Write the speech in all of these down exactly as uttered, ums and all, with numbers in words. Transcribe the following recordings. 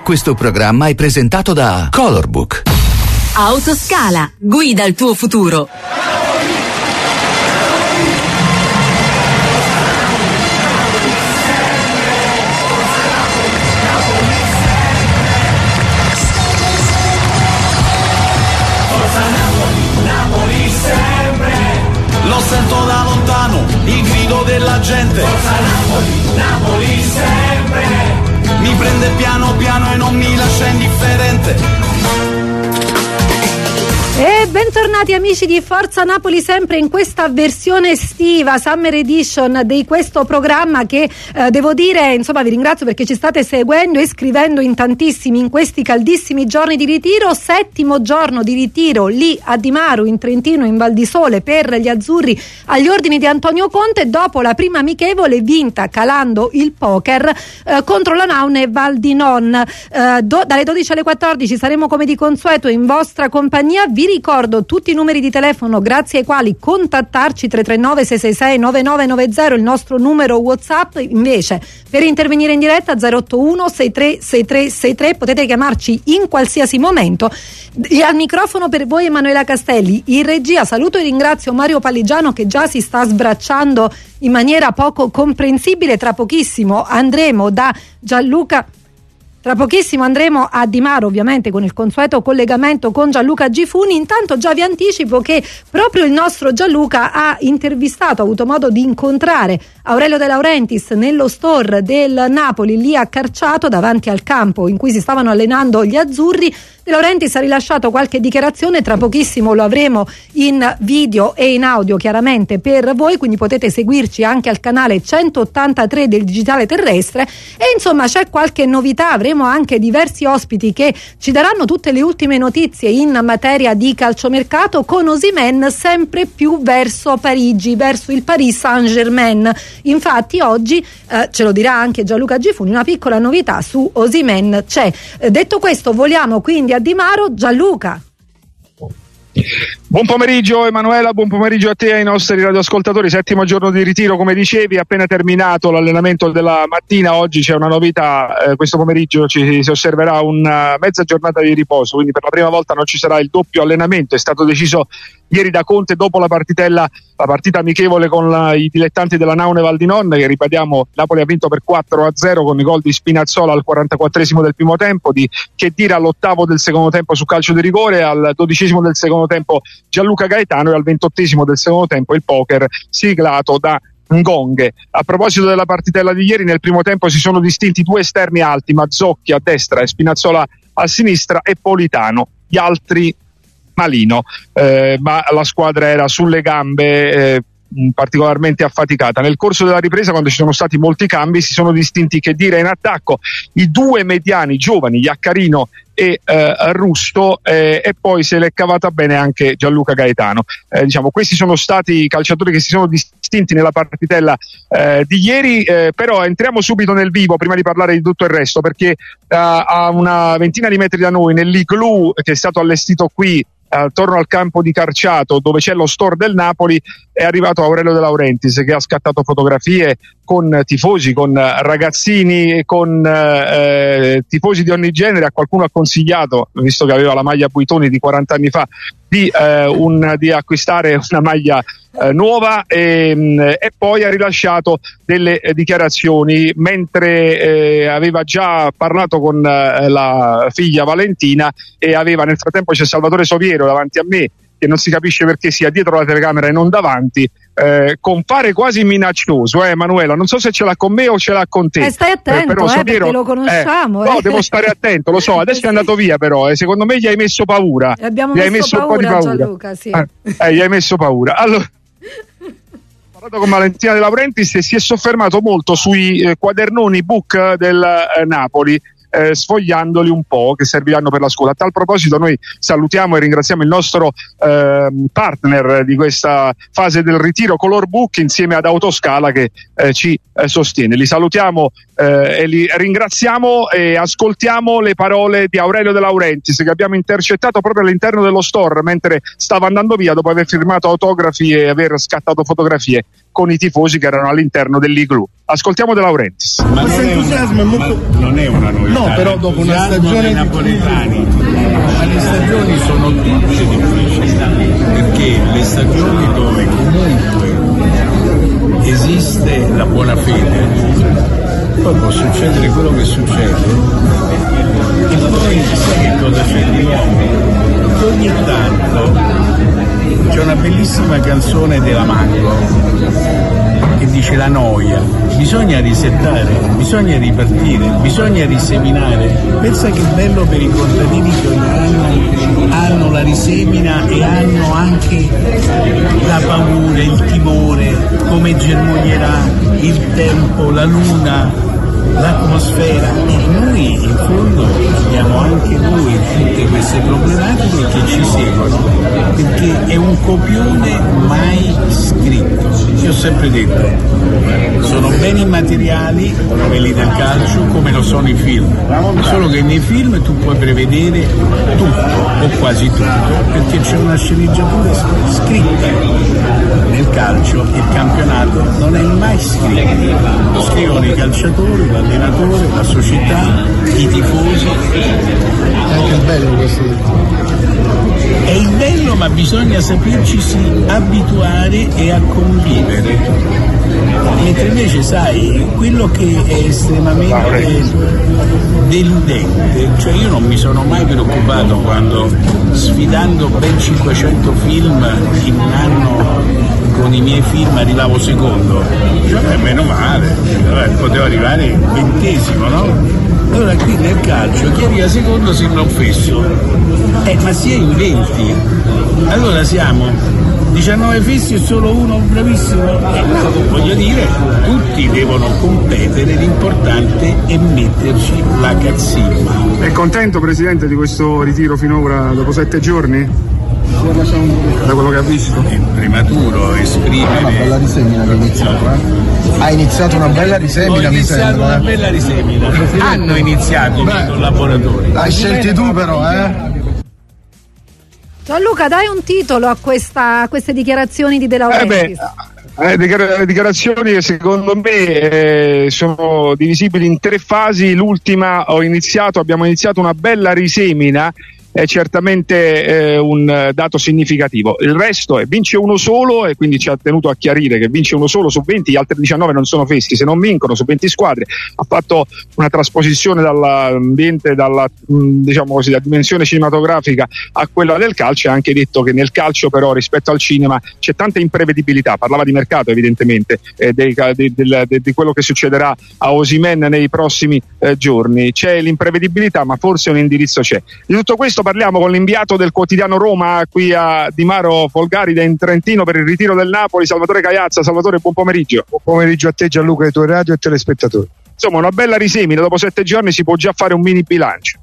Questo programma è presentato da Colorbook. Autoscala, guida il tuo futuro. Lo sento da lontano, il grido della gente. Forza Napoli, Napoli sempre. Mi prende piano piano e non mi lascia indifferente. E bentornati amici di Forza Napoli sempre in questa versione estiva, Summer Edition di questo programma che eh, devo dire, insomma, vi ringrazio perché ci state seguendo e scrivendo in tantissimi in questi caldissimi giorni di ritiro. Settimo giorno di ritiro lì a Dimaro in Trentino, in Val di Sole, per gli azzurri agli ordini di Antonio Conte, dopo la prima amichevole vinta calando il poker eh, contro la Naune Val di Non. Eh, do, dalle dodici alle quattordici saremo come di consueto in vostra compagnia. Vi ricordo tutti i numeri di telefono grazie ai quali contattarci: tre tre nove sei sei sei nove nove nove zero, il nostro numero WhatsApp. Invece per intervenire in diretta zero otto uno sei tre sei tre sei tre, potete chiamarci in qualsiasi momento. E al microfono per voi Emanuela Castelli, in regia saluto e ringrazio Mario Palligiano che già si sta sbracciando in maniera poco comprensibile. Tra pochissimo andremo da Gianluca Tra pochissimo andremo a Dimaro, ovviamente con il consueto collegamento con Gianluca Gifuni. Intanto già vi anticipo che proprio il nostro Gianluca ha intervistato, ha avuto modo di incontrare Aurelio De Laurentiis nello store del Napoli, lì a Carciato, davanti al campo in cui si stavano allenando gli azzurri. De Laurentiis ha rilasciato qualche dichiarazione, tra pochissimo lo avremo in video e in audio chiaramente per voi, quindi potete seguirci anche al canale centottantatré del Digitale Terrestre. E insomma c'è qualche novità, avremo anche diversi ospiti che ci daranno tutte le ultime notizie in materia di calciomercato, con Osimhen sempre più verso Parigi, verso il Paris Saint-Germain. Infatti oggi eh, ce lo dirà anche Gianluca Gifuni, una piccola novità su Osimhen c'è. Eh, detto questo, voliamo quindi a Dimaro. Gianluca. Buon pomeriggio Emanuela, buon pomeriggio a te e ai nostri radioascoltatori. Settimo giorno di ritiro, come dicevi, appena terminato l'allenamento della mattina. Oggi c'è una novità, eh, questo pomeriggio ci si osserverà una mezza giornata di riposo, quindi per la prima volta non ci sarà il doppio allenamento. È stato deciso ieri da Conte dopo la partitella, la partita amichevole con la, i dilettanti della Naune Val di Non, che ripetiamo Napoli ha vinto per quattro a zero con i gol di Spinazzola al quarantaquattresimo del primo tempo, di Khedira all'ottavo del secondo tempo su calcio di rigore, al dodicesimo del secondo tempo Gianluca Gaetano e al ventottesimo del secondo tempo il poker siglato da Ngonghe. A proposito della partitella di ieri, nel primo tempo si sono distinti due esterni alti, Mazzocchi a destra e Spinazzola a sinistra e Politano, gli altri Malino, eh, ma la squadra era sulle gambe, eh, particolarmente affaticata. Nel corso della ripresa, quando ci sono stati molti cambi, si sono distinti Khedira in attacco, i due mediani giovani, Iaccarino e eh, Rusto, eh, e poi se l'è cavata bene anche Gianluca Gaetano. Eh, diciamo, questi sono stati i calciatori che si sono distinti nella partitella eh, di ieri, eh, però entriamo subito nel vivo prima di parlare di tutto il resto, perché eh, a una ventina di metri da noi, nell'igloo che è stato allestito qui attorno al campo di Carciato, dove c'è lo store del Napoli, è arrivato Aurelio De Laurentiis, che ha scattato fotografie con tifosi, con ragazzini, con eh, tifosi di ogni genere. A qualcuno ha consigliato, visto che aveva la maglia Buitoni di quaranta anni fa, di, eh, un, di acquistare una maglia eh, nuova, e, e poi ha rilasciato delle eh, dichiarazioni mentre eh, aveva già parlato con eh, la figlia Valentina, e aveva, nel frattempo c'è Salvatore Soviero davanti a me, che non si capisce perché sia dietro la telecamera e non davanti, eh, con fare quasi minaccioso, eh Emanuela, non so se ce l'ha con me o ce l'ha con te. Eh, stai attento, eh, però, eh, Soviero, perché lo conosciamo. Eh, eh. No, devo stare attento, lo so, adesso sì. È andato via però, eh, secondo me gli hai messo paura. E abbiamo gli messo, hai messo paura, un po' di paura. Gianluca, sì. eh, eh, gli hai messo paura. Allora, ho parlato con Valentina De Laurentiis e si è soffermato molto sui eh, quadernoni book del eh, Napoli, Eh, sfogliandoli un po', che serviranno per la scuola. A tal proposito noi salutiamo e ringraziamo il nostro eh, partner di questa fase del ritiro, Colorbook, insieme ad Autoscala, che eh, ci eh, sostiene. Li salutiamo eh, e li ringraziamo, e ascoltiamo le parole di Aurelio De Laurentiis, che abbiamo intercettato proprio all'interno dello store mentre stava andando via dopo aver firmato autografi e aver scattato fotografie con i tifosi che erano all'interno dell'igloo. Ascoltiamo De Laurentiis. Ma questo entusiasmo è molto... non è una novità. No, però dopo una stagione napoletani, ma le stagioni sono tutte difficili, perché le stagioni dove comunque esiste la buona fede, poi può succedere quello che succede, e poi sai che cosa c'è di nuovo? Ogni tanto c'è una bellissima canzone della Mango che dice la noia, bisogna risettare, bisogna ripartire, bisogna riseminare. Pensa che bello per i contadini che ogni anno hanno la risemina e hanno anche la paura, il timore, come germoglierà il tempo, la luna, l'atmosfera, e noi in fondo abbiamo anche noi tutte queste problematiche che ci seguono, perché è un copione mai scritto. Io ho sempre detto, sono beni immateriali quelli del calcio come lo sono i film, solo che nei film tu puoi prevedere tutto o quasi tutto, perché c'è una sceneggiatura scritta. Nel calcio il campionato non è mai scritto, lo scrivono i calciatori, l'allenatore, la società, i tifosi. È anche il bello questo. È il bello, ma bisogna saperci abituare e a convivere. Mentre invece sai, quello che è estremamente deludente, cioè io non mi sono mai preoccupato quando, sfidando ben cinquecento film in un anno con i miei film, arrivavo secondo, cioè meno male, potevo arrivare ventesimo, no? Allora qui nel calcio chi arriva secondo sembra un fesso, eh, ma si è in venti, allora siamo diciannove fessi e solo uno bravissimo, eh, no, voglio dire, tutti devono competere, l'importante è metterci la cazzimma. È contento, Presidente, di questo ritiro finora dopo sette giorni? Da quello che ha visto? È prematuro esprimere. Una bella risemina che ha iniziato, eh? Ha iniziato una bella risemina, Ho iniziato mi sembra, una eh? bella risemina. Hanno iniziato i miei collaboratori. Hai scelti tu però, eh? Gianluca, dai un titolo a, questa, a queste dichiarazioni di De Laurentiis. Eh beh, le dichiarazioni che secondo me eh, sono divisibili in tre fasi. L'ultima, ho iniziato, abbiamo iniziato una bella risemina, è certamente eh, un dato significativo. Il resto è vince uno solo, e quindi ci ha tenuto a chiarire che vince uno solo su venti, gli altri diciannove non sono fessi se non vincono su venti squadre. Ha fatto una trasposizione dall'ambiente, dalla diciamo così, da dimensione cinematografica a quella del calcio, e ha anche detto che nel calcio però rispetto al cinema c'è tanta imprevedibilità. Parlava di mercato evidentemente, eh, di, di, di, di quello che succederà a Osimhen nei prossimi eh, giorni. C'è l'imprevedibilità, ma forse un indirizzo c'è. Di tutto questo parliamo con l'inviato del quotidiano Roma qui a Di Maro Folgarida in Trentino per il ritiro del Napoli, Salvatore Caiazza. Salvatore, buon pomeriggio. Buon pomeriggio a te, Gianluca, ai tuoi radio e telespettatori. Insomma, una bella risemina, dopo sette giorni si può già fare un mini bilancio.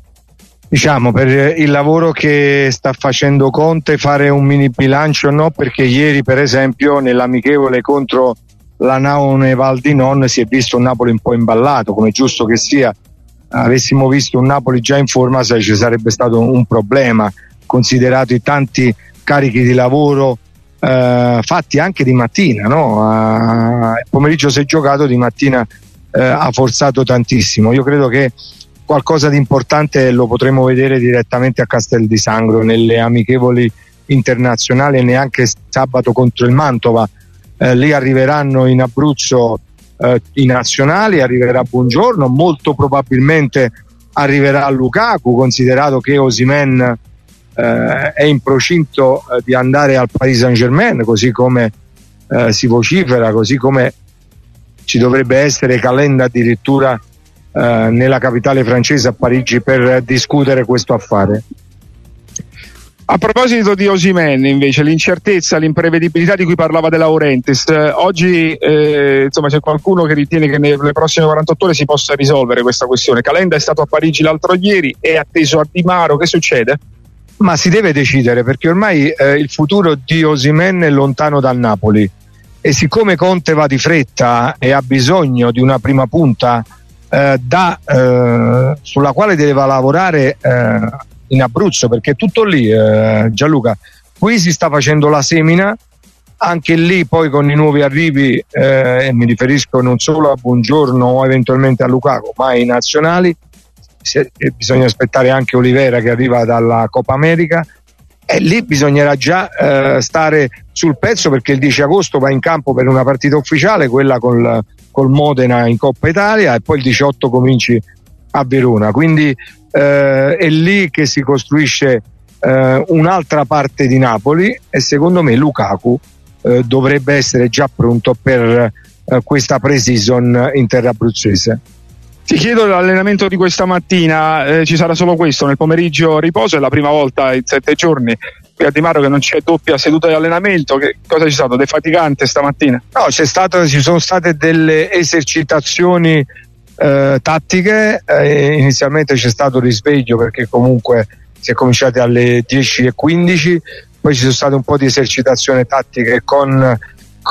Diciamo, per il lavoro che sta facendo Conte, fare un mini bilancio no, perché ieri per esempio nell'amichevole contro la Naone Val di Non si è visto un Napoli un po' imballato, come giusto che sia. Avessimo visto un Napoli già in forma, sai, ci sarebbe stato un problema, considerato i tanti carichi di lavoro eh, fatti anche di mattina, no? Eh, il pomeriggio si è giocato, di mattina eh, ha forzato tantissimo. Io credo che qualcosa di importante lo potremo vedere direttamente a Castel di Sangro nelle amichevoli internazionali, e neanche sabato contro il Mantova. Eh, lì arriveranno in Abruzzo Uh, i nazionali, arriverà Buongiorno, molto probabilmente arriverà Lukaku, considerato che Osimhen uh, è in procinto uh, di andare al Paris Saint-Germain, così come uh, si vocifera, così come ci dovrebbe essere Calenda addirittura uh, nella capitale francese, a Parigi, per discutere questo affare. A proposito di Osimhen, invece, l'incertezza, l'imprevedibilità di cui parlava De Laurentiis, eh, oggi eh, insomma c'è qualcuno che ritiene che nelle prossime quarantotto ore si possa risolvere questa questione. Calenda è stato a Parigi l'altro ieri, è atteso a Di Maro. Che succede? Ma si deve decidere, perché ormai eh, il futuro di Osimhen è lontano dal Napoli, e siccome Conte va di fretta e ha bisogno di una prima punta eh, da, eh, sulla quale deve lavorare eh, in Abruzzo, perché è tutto lì, eh, Gianluca. Qui si sta facendo la semina anche lì poi con i nuovi arrivi, eh, e mi riferisco non solo a Buongiorno o eventualmente a Lukaku, ma ai nazionali, se, e bisogna aspettare anche Olivera che arriva dalla Coppa America, e lì bisognerà già eh, stare sul pezzo, perché il dieci agosto va in campo per una partita ufficiale, quella col, col Modena in Coppa Italia, e poi il diciotto cominci a Verona, quindi eh, è lì che si costruisce eh, un'altra parte di Napoli, e secondo me Lukaku eh, dovrebbe essere già pronto per eh, questa pre-season in terra abruzzese. Ti chiedo l'allenamento di questa mattina, eh, ci sarà solo questo, nel pomeriggio riposo, è la prima volta in sette giorni qui a Di Maro che non c'è doppia seduta di allenamento, che cosa c'è stato? Defaticante stamattina? No, c'è stato, ci sono state delle esercitazioni eh, tattiche, eh, inizialmente c'è stato il risveglio perché comunque si è cominciato alle dieci e quindici, poi ci sono state un po' di esercitazioni tattiche con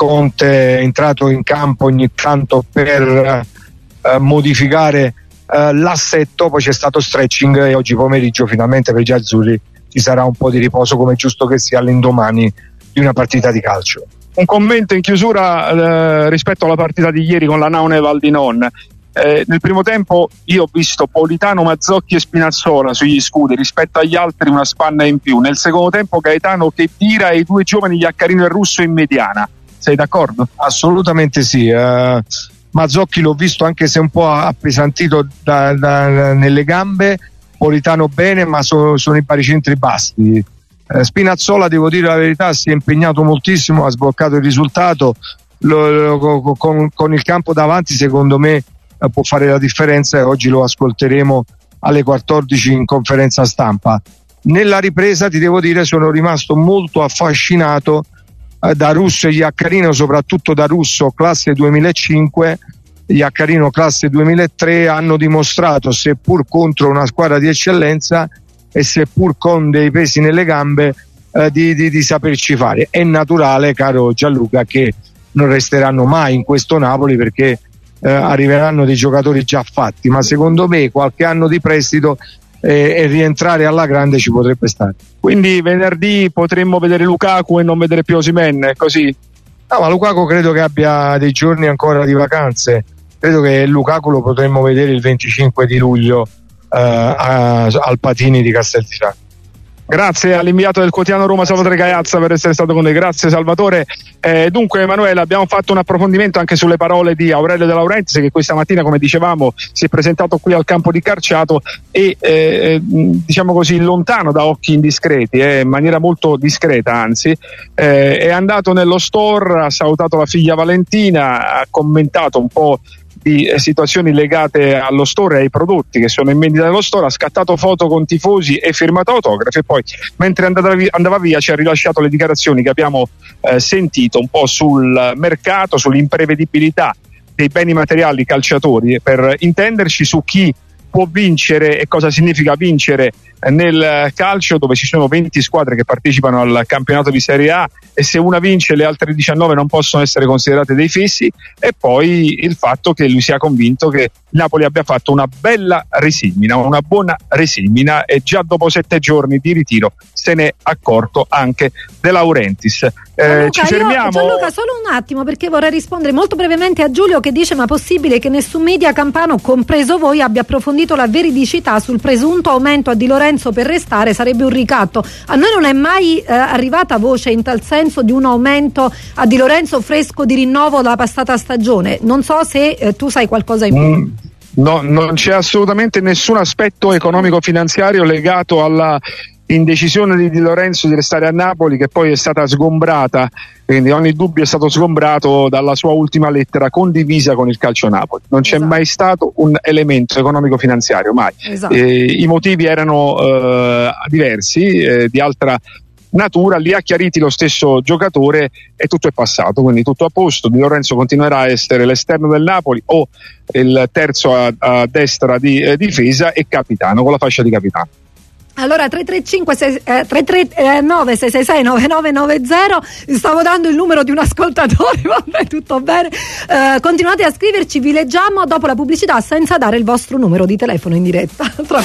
Conte entrato in campo ogni tanto per Uh, modificare uh, l'assetto, poi c'è stato stretching e oggi pomeriggio finalmente per gli azzurri ci sarà un po' di riposo, come è giusto che sia all'indomani di una partita di calcio. Un commento in chiusura eh, rispetto alla partita di ieri con la Naone Val di Non. Eh, nel primo tempo io ho visto Politano, Mazzocchi e Spinazzola sugli scudi, rispetto agli altri una spanna in più. Nel secondo tempo Gaetano, Khedira e i due giovani Iaccarino e Russo in mediana. Sei d'accordo? Assolutamente sì. Uh... Mazzocchi l'ho visto anche se un po' appesantito da, da, nelle gambe, Politano bene, ma so, sono i baricentri bassi. Eh, Spinazzola, devo dire la verità, si è impegnato moltissimo, ha sbloccato il risultato, lo, lo, con, con il campo davanti secondo me eh, può fare la differenza, e oggi lo ascolteremo alle quattordici in conferenza stampa. Nella ripresa ti devo dire sono rimasto molto affascinato da Russo e Iaccarino, soprattutto da Russo classe duemilacinque, Iaccarino classe duemilatré, hanno dimostrato, seppur contro una squadra di eccellenza e seppur con dei pesi nelle gambe, eh, di, di, di saperci fare. È naturale, caro Gianluca, che non resteranno mai in questo Napoli, perché eh, arriveranno dei giocatori già fatti, ma secondo me qualche anno di prestito e, e rientrare alla grande ci potrebbe stare. Quindi venerdì potremmo vedere Lukaku e non vedere più Osimhen, è così? No, ma Lukaku credo che abbia dei giorni ancora di vacanze, credo che Lukaku lo potremmo vedere il venticinque di luglio eh, a, al Patini di Castelfranco. Grazie all'inviato del quotidiano Roma Salvatore Gaiazza per essere stato con noi. Grazie Salvatore. Eh, dunque Emanuele, abbiamo fatto un approfondimento anche sulle parole di Aurelio De Laurentiis, che questa mattina, come dicevamo, si è presentato qui al campo di Carciato e eh, diciamo così lontano da occhi indiscreti, eh, in maniera molto discreta anzi, eh, è andato nello store, ha salutato la figlia Valentina, ha commentato un po' di situazioni legate allo store e ai prodotti che sono in vendita nello store, ha scattato foto con tifosi e firmato autografi, e poi mentre andava via, andava via ci ha rilasciato le dichiarazioni che abbiamo eh, sentito un po' sul mercato, sull'imprevedibilità dei beni materiali calciatori, per intenderci, su chi può vincere e cosa significa vincere nel calcio, dove ci sono venti squadre che partecipano al campionato di Serie A, e se una vince le altre diciannove non possono essere considerate dei fissi. E poi il fatto che lui sia convinto che il Napoli abbia fatto una bella risimina, una buona risimina, e già dopo sette giorni di ritiro se n'è accorto anche De Laurentiis. Eh, Gianluca, ci fermiamo. Io, Gianluca, solo un attimo, perché vorrei rispondere molto brevemente a Giulio, che dice: ma possibile che nessun media campano, compreso voi, abbia approfondito la veridicità sul presunto aumento a Di Lorenzo per restare? Sarebbe un ricatto. A noi non è mai eh, arrivata voce in tal senso di un aumento a Di Lorenzo fresco di rinnovo dalla passata stagione. Non so se eh, tu sai qualcosa in più. Mm. No, non c'è assolutamente nessun aspetto economico-finanziario legato alla indecisione di Di Lorenzo di restare a Napoli, che poi è stata sgombrata, quindi ogni dubbio è stato sgombrato dalla sua ultima lettera condivisa con il Calcio Napoli. Non c'è esatto. mai stato un elemento economico-finanziario, mai. Esatto. Eh, i motivi erano eh, diversi, eh, di altra natura, li ha chiariti lo stesso giocatore e tutto è passato, quindi tutto a posto. Di Lorenzo continuerà a essere l'esterno del Napoli o il terzo a, a destra di eh, difesa e capitano, con la fascia di capitano. Allora tre tre cinque tre tre nove sei sei sei nove nove nove zero, stavo dando il numero di un ascoltatore, vabbè, tutto bene. Eh, continuate a scriverci, vi leggiamo dopo la pubblicità senza dare il vostro numero di telefono in diretta. Tra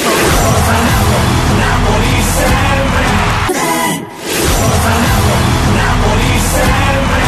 poco.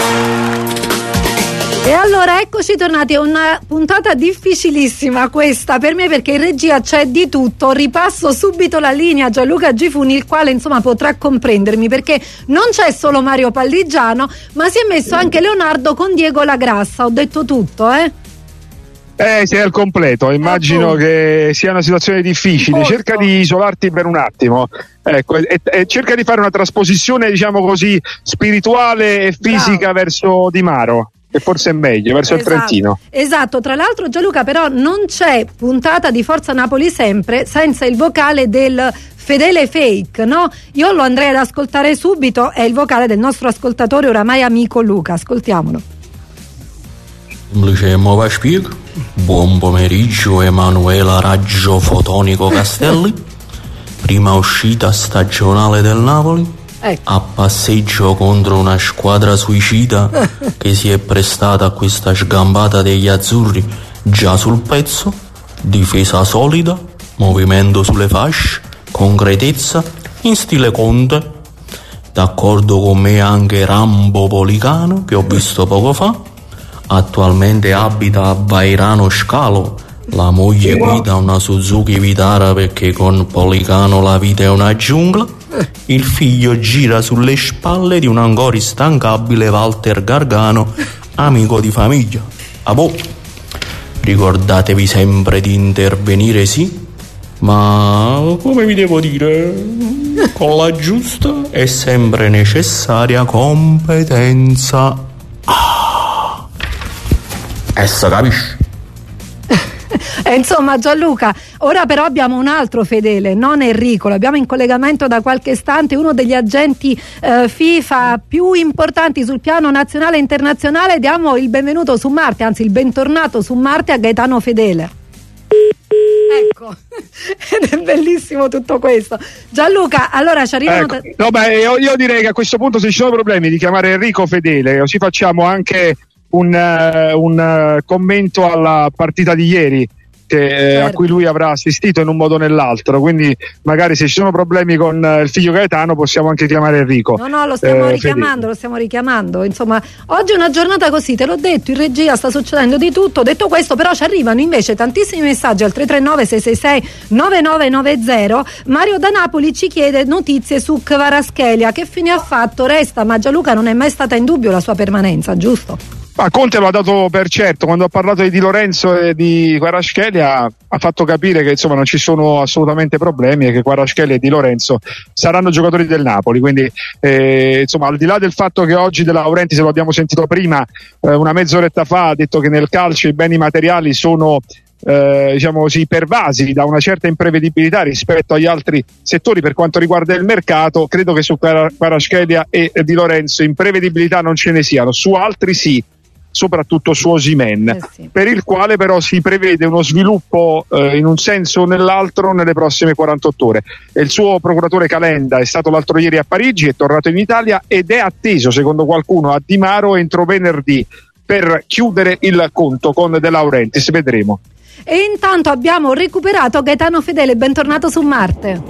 E allora eccoci tornati, è una puntata difficilissima questa per me, perché in regia c'è di tutto. Ripasso subito la linea a Gianluca Gifuni, il quale insomma potrà comprendermi, perché non c'è solo Mario Palligiano, ma si è messo anche Leonardo con Diego La Grassa. Ho detto tutto, eh? Eh, sei al completo, immagino che sia una situazione difficile. Molto. Cerca di isolarti per un attimo, ecco, e, e cerca di fare una trasposizione, diciamo così, spirituale e fisica. Bravo. Verso Di Maro, che forse è meglio, verso esatto, il Trentino. Esatto, tra l'altro Gianluca, però non c'è puntata di Forza Napoli sempre senza il vocale del fedele fake, no? Io lo andrei ad ascoltare subito, è il vocale del nostro ascoltatore oramai amico Luca, ascoltiamolo. Semplice Mova Spiega. Buon pomeriggio Emanuela Raggio Fotonico Castelli. Prima uscita stagionale del Napoli, ecco, a passeggio contro una squadra suicida che si è prestata a questa sgambata degli azzurri già sul pezzo. Difesa solida, movimento sulle fasce, concretezza in stile Conte. D'accordo con me anche Rambo Policano, che ho visto poco fa. Attualmente abita a Vairano Scalo, la moglie guida una Suzuki Vitara perché con Policano la vita è una giungla. Il figlio gira sulle spalle di un ancora instancabile Walter Gargano, amico di famiglia. A boh. Ricordatevi sempre di intervenire, sì, ma come vi devo dire, con la giusta e sempre necessaria competenza. Essa, capisci? E insomma Gianluca, ora però abbiamo un altro fedele, non Enrico, l'abbiamo in collegamento da qualche istante, uno degli agenti eh, FIFA più importanti sul piano nazionale e internazionale. Diamo il benvenuto su Marte, anzi il bentornato su Marte a Gaetano Fedele. Ecco, ed è bellissimo tutto questo. Gianluca, allora ci arrivano... Ecco. No, beh, io, io direi che a questo punto, se ci sono problemi, di chiamare Enrico Fedele, così facciamo anche un, uh, un uh, commento alla partita di ieri, che, eh, certo, a cui lui avrà assistito in un modo o nell'altro, quindi magari se ci sono problemi con uh, il figlio Gaetano possiamo anche chiamare Enrico. No, no, lo stiamo eh, richiamando, Fedele. lo stiamo richiamando. Insomma, oggi è una giornata così, te l'ho detto, in regia sta succedendo di tutto. Detto questo, però ci arrivano invece tantissimi messaggi al tre tre nove sei sei sei nove nove nove zero. Mario da Napoli ci chiede notizie su Kvaratskhelia, che fine ha fatto? Resta, ma Gianluca non è mai stata in dubbio la sua permanenza, giusto? Ma Conte lo ha dato per certo, quando ha parlato di Di Lorenzo e di Kvaratskhelia ha fatto capire che insomma non ci sono assolutamente problemi e che Kvaratskhelia e Di Lorenzo saranno giocatori del Napoli, quindi eh, insomma, al di là del fatto che oggi De Laurentiis, se lo abbiamo sentito prima, eh, una mezz'oretta fa, ha detto che nel calcio i beni materiali sono Eh, diciamo così pervasi da una certa imprevedibilità rispetto agli altri settori per quanto riguarda il mercato, credo che su Kvaratskhelia e Di Lorenzo imprevedibilità non ce ne siano, su altri sì, soprattutto su Osimhen, eh sì. per il quale però si prevede uno sviluppo eh, in un senso o nell'altro nelle prossime quarantotto ore. E il suo procuratore Calenda è stato l'altro ieri a Parigi, è tornato in Italia ed è atteso, secondo qualcuno, a Di Maro entro venerdì per chiudere il conto con De Laurentiis. Vedremo. E intanto abbiamo recuperato Gaetano Fedele, bentornato su Marte.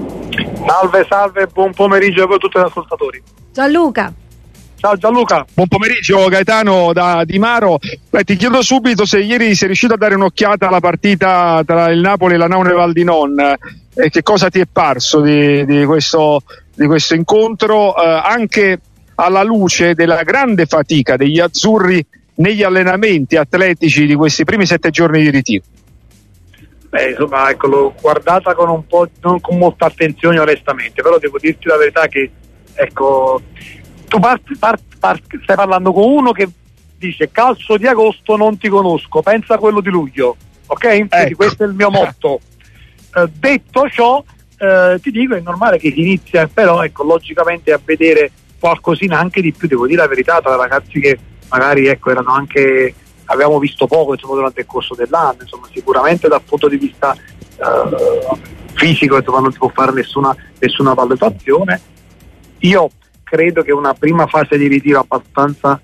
Salve, salve, buon pomeriggio a voi tutti gli ascoltatori. Gianluca. Ciao Gianluca. Buon pomeriggio Gaetano da Di Maro. Beh, ti chiedo subito se ieri sei riuscito a dare un'occhiata alla partita tra il Napoli e la Naune Val di Non, e che cosa ti è parso di, di, questo, di questo incontro, eh, anche alla luce della grande fatica degli azzurri negli allenamenti atletici di questi primi sette giorni di ritiro. Beh, insomma, ecco, l'ho guardata con un po', non con molta attenzione onestamente, però devo dirti la verità che, ecco, tu parti, parti, parti, stai parlando con uno che dice calcio di agosto non ti conosco, pensa a quello di luglio, ok? Ecco. Quindi questo è il mio motto. Eh, detto ciò, eh, ti dico, è normale che si inizia, però ecco, logicamente a vedere qualcosina anche di più, devo dire la verità, tra ragazzi che magari ecco erano anche, avevamo visto poco insomma durante il corso dell'anno, insomma sicuramente dal punto di vista uh, fisico insomma non si può fare nessuna, nessuna valutazione. Io credo che una prima fase di ritiro abbastanza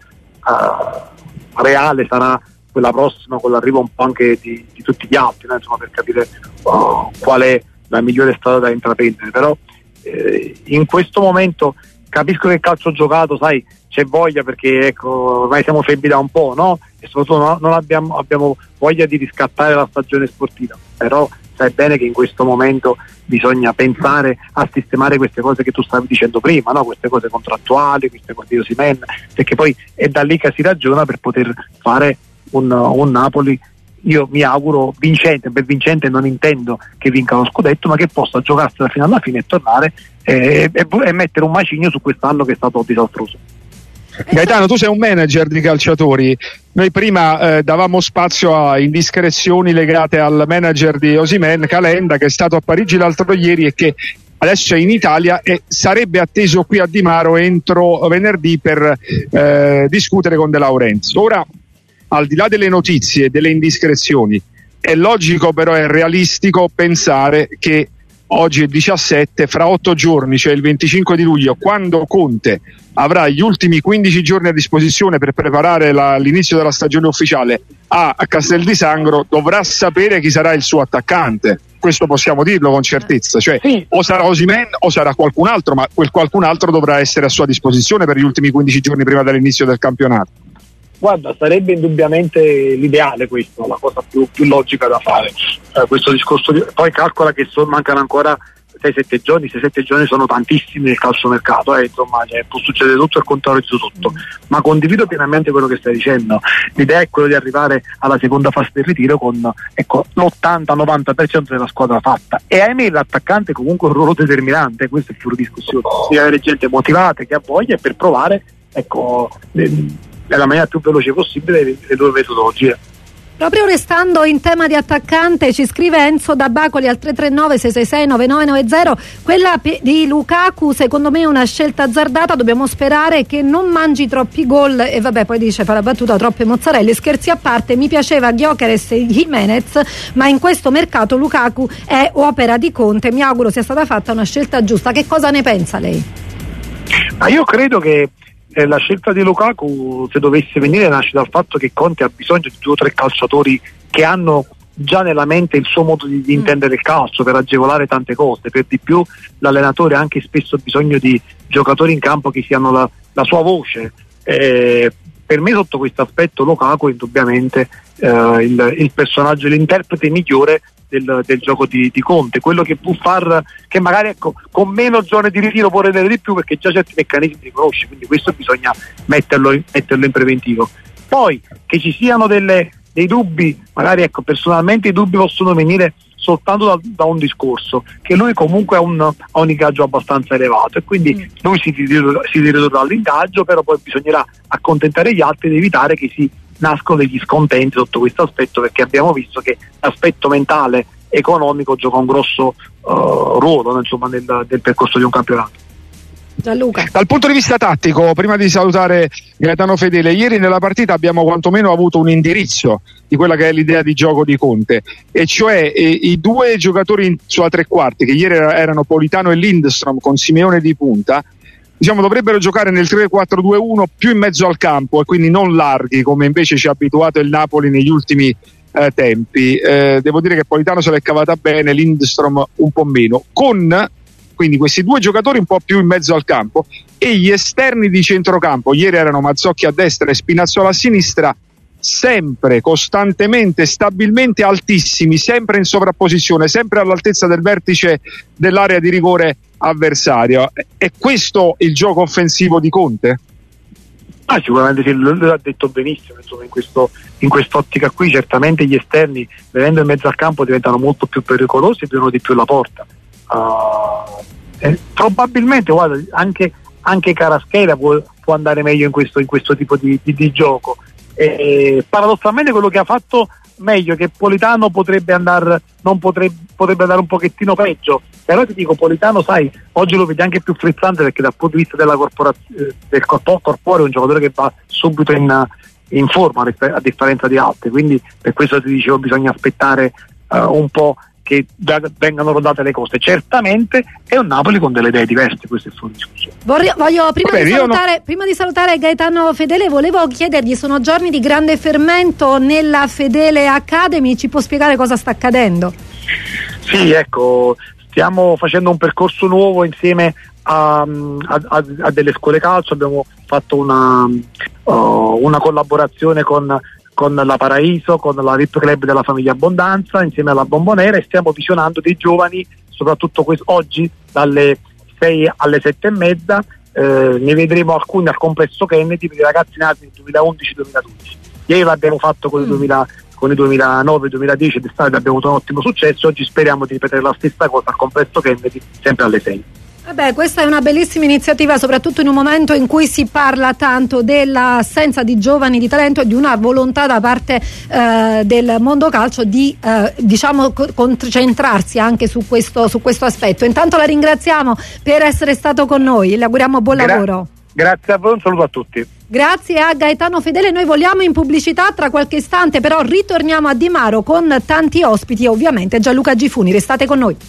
uh, reale sarà quella prossima, con l'arrivo un po' anche di, di tutti gli altri, no? Insomma, per capire uh, qual è la migliore strada da intraprendere, però eh, in questo momento capisco che calcio giocato, sai, c'è voglia perché ecco ormai siamo febbi da un po', no? E soprattutto no, non abbiamo, abbiamo voglia di riscattare la stagione sportiva, però sai bene che in questo momento bisogna pensare a sistemare queste cose che tu stavi dicendo prima, no? Queste cose contrattuali, queste cose di Osimhen, perché poi è da lì che si ragiona per poter fare un, un Napoli, io mi auguro vincente. Per vincente non intendo che vinca lo scudetto, ma che possa giocarsela fino alla fine e tornare e, e, e mettere un macigno su quest'anno che è stato disastroso. Gaetano, tu sei un manager di calciatori. Noi prima eh, davamo spazio a indiscrezioni legate al manager di Osimhen, Calenda, che è stato a Parigi l'altro ieri e che adesso è in Italia e sarebbe atteso qui a Di Maro entro venerdì per eh, discutere con De Laurentiis. Ora, al di là delle notizie e delle indiscrezioni, è logico, però è realistico pensare che oggi è diciassette, fra otto giorni, cioè il venticinque di luglio, quando Conte avrà gli ultimi quindici giorni a disposizione per preparare la, l'inizio della stagione ufficiale a, a Castel di Sangro, dovrà sapere chi sarà il suo attaccante. Questo possiamo dirlo con certezza, cioè sì. O sarà Osimhen o sarà qualcun altro, ma quel qualcun altro dovrà essere a sua disposizione per gli ultimi quindici giorni prima dell'inizio del campionato. Guarda, sarebbe indubbiamente l'ideale, questo, la cosa più, più logica da fare, eh, questo discorso di... poi calcola che so, mancano ancora sei sette giorni, sei sette giorni sono tantissimi nel calciomercato, eh, insomma cioè, può succedere tutto e il contrario di tutto, ma condivido pienamente quello che stai dicendo. L'idea è quella di arrivare alla seconda fase del ritiro con ecco, l'ottanta novanta per cento della squadra fatta, e ahimè l'attaccante comunque è un ruolo determinante, questo è fuori discussione, devi avere gente motivata che ha voglia per provare ecco nella maniera più veloce possibile le due metodologie. Proprio restando in tema di attaccante, ci scrive Enzo da Bacoli al tre tre nove sei sei sei nove nove nove zero, quella di Lukaku secondo me è una scelta azzardata, dobbiamo sperare che non mangi troppi gol, e vabbè poi dice, fa la battuta, troppe mozzarelle. Scherzi a parte, mi piaceva Gyökeres e Jimenez, ma in questo mercato Lukaku è opera di Conte, mi auguro sia stata fatta una scelta giusta. Che cosa ne pensa lei? Ma io credo che Eh, la scelta di Lukaku, se dovesse venire, nasce dal fatto che Conte ha bisogno di due o tre calciatori che hanno già nella mente il suo modo di, di intendere il calcio per agevolare tante cose. Per di più l'allenatore ha anche spesso bisogno di giocatori in campo che siano la, la sua voce. Eh, per me sotto questo aspetto Lukaku è indubbiamente eh, il, il personaggio, l'interprete migliore Del, del gioco di, di Conte, quello che può far, che magari ecco con meno giorni di ritiro può rendere di più perché già certi meccanismi li conosce, quindi questo bisogna metterlo in, metterlo in preventivo. Poi che ci siano delle, dei dubbi, magari ecco personalmente i dubbi possono venire soltanto da, da un discorso, che lui comunque ha un, ha un ingaggio abbastanza elevato e quindi mm. lui si ridurrà, si ridurrà all'ingaggio, però poi bisognerà accontentare gli altri ed evitare che si nascono degli scontenti sotto questo aspetto, perché abbiamo visto che l'aspetto mentale economico gioca un grosso uh, ruolo insomma nel, nel percorso di un campionato. Gianluca. Dal punto di vista tattico, prima di salutare Gaetano Fedele, ieri nella partita abbiamo quantomeno avuto un indirizzo di quella che è l'idea di gioco di Conte, e cioè eh, i due giocatori in, sulla tre quarti che ieri erano Politano e Lindstrom con Simeone di punta, diciamo dovrebbero giocare nel tre quattro due uno più in mezzo al campo e quindi non larghi come invece ci ha abituato il Napoli negli ultimi eh, tempi. Eh, devo dire che Politano se l'è cavata bene, Lindstrom un po' meno, con quindi questi due giocatori un po' più in mezzo al campo e gli esterni di centrocampo, ieri erano Mazzocchi a destra e Spinazzola a sinistra, sempre, costantemente, stabilmente altissimi, sempre in sovrapposizione, sempre all'altezza del vertice dell'area di rigore avversario. È questo il gioco offensivo di Conte? Ah, sicuramente sì, lui l'ha detto benissimo, insomma, in, questo, in quest'ottica qui certamente gli esterni venendo in mezzo al campo diventano molto più pericolosi e più di più la porta. Uh, eh, probabilmente guarda, anche, anche Kvaratskhelia può, può andare meglio in questo, in questo tipo di, di, di gioco. E, paradossalmente quello che ha fatto meglio che Politano potrebbe andare non potrebbe, potrebbe andare un pochettino peggio, però ti dico Politano sai oggi lo vedi anche più frizzante perché dal punto di vista della corporazio- del corpo corporeo è un giocatore che va subito in, in forma a differenza di altri, quindi per questo ti dicevo bisogna aspettare uh, un po' che vengano rodate le cose. Certamente è un Napoli con delle idee diverse, questo è fuori discussione. Voglio, voglio prima, Vabbè, di salutare, non... prima di salutare Gaetano Fedele, volevo chiedergli, sono giorni di grande fermento nella Fedele Academy, ci può spiegare cosa sta accadendo? Sì, ecco, stiamo facendo un percorso nuovo insieme a, a, a delle scuole calcio, abbiamo fatto una, uh, una collaborazione con, con la Paraíso, con la V I P Club della famiglia Abbondanza insieme alla Bombonera, e stiamo visionando dei giovani, soprattutto questo, oggi dalle sei alle sette e mezza. Eh, ne vedremo alcuni al complesso Kennedy per i ragazzi nati nel duemilaundici duemiladodici. Ieri l'abbiamo fatto con, mm. il duemila, con il duemilanove duemiladodici ed estate abbiamo avuto un ottimo successo. Oggi speriamo di ripetere la stessa cosa al complesso Kennedy, sempre alle sei. Vabbè, questa è una bellissima iniziativa, soprattutto in un momento in cui si parla tanto dell'assenza di giovani di talento e di una volontà da parte eh, del mondo calcio di eh, diciamo co- concentrarsi anche su questo, su questo aspetto. Intanto la ringraziamo per essere stato con noi, le auguriamo buon Gra- lavoro. Grazie a voi, un saluto a tutti. Grazie a Gaetano Fedele, noi vogliamo in pubblicità tra qualche istante, però ritorniamo a Di Maro con tanti ospiti e ovviamente Gianluca Gifuni, restate con noi.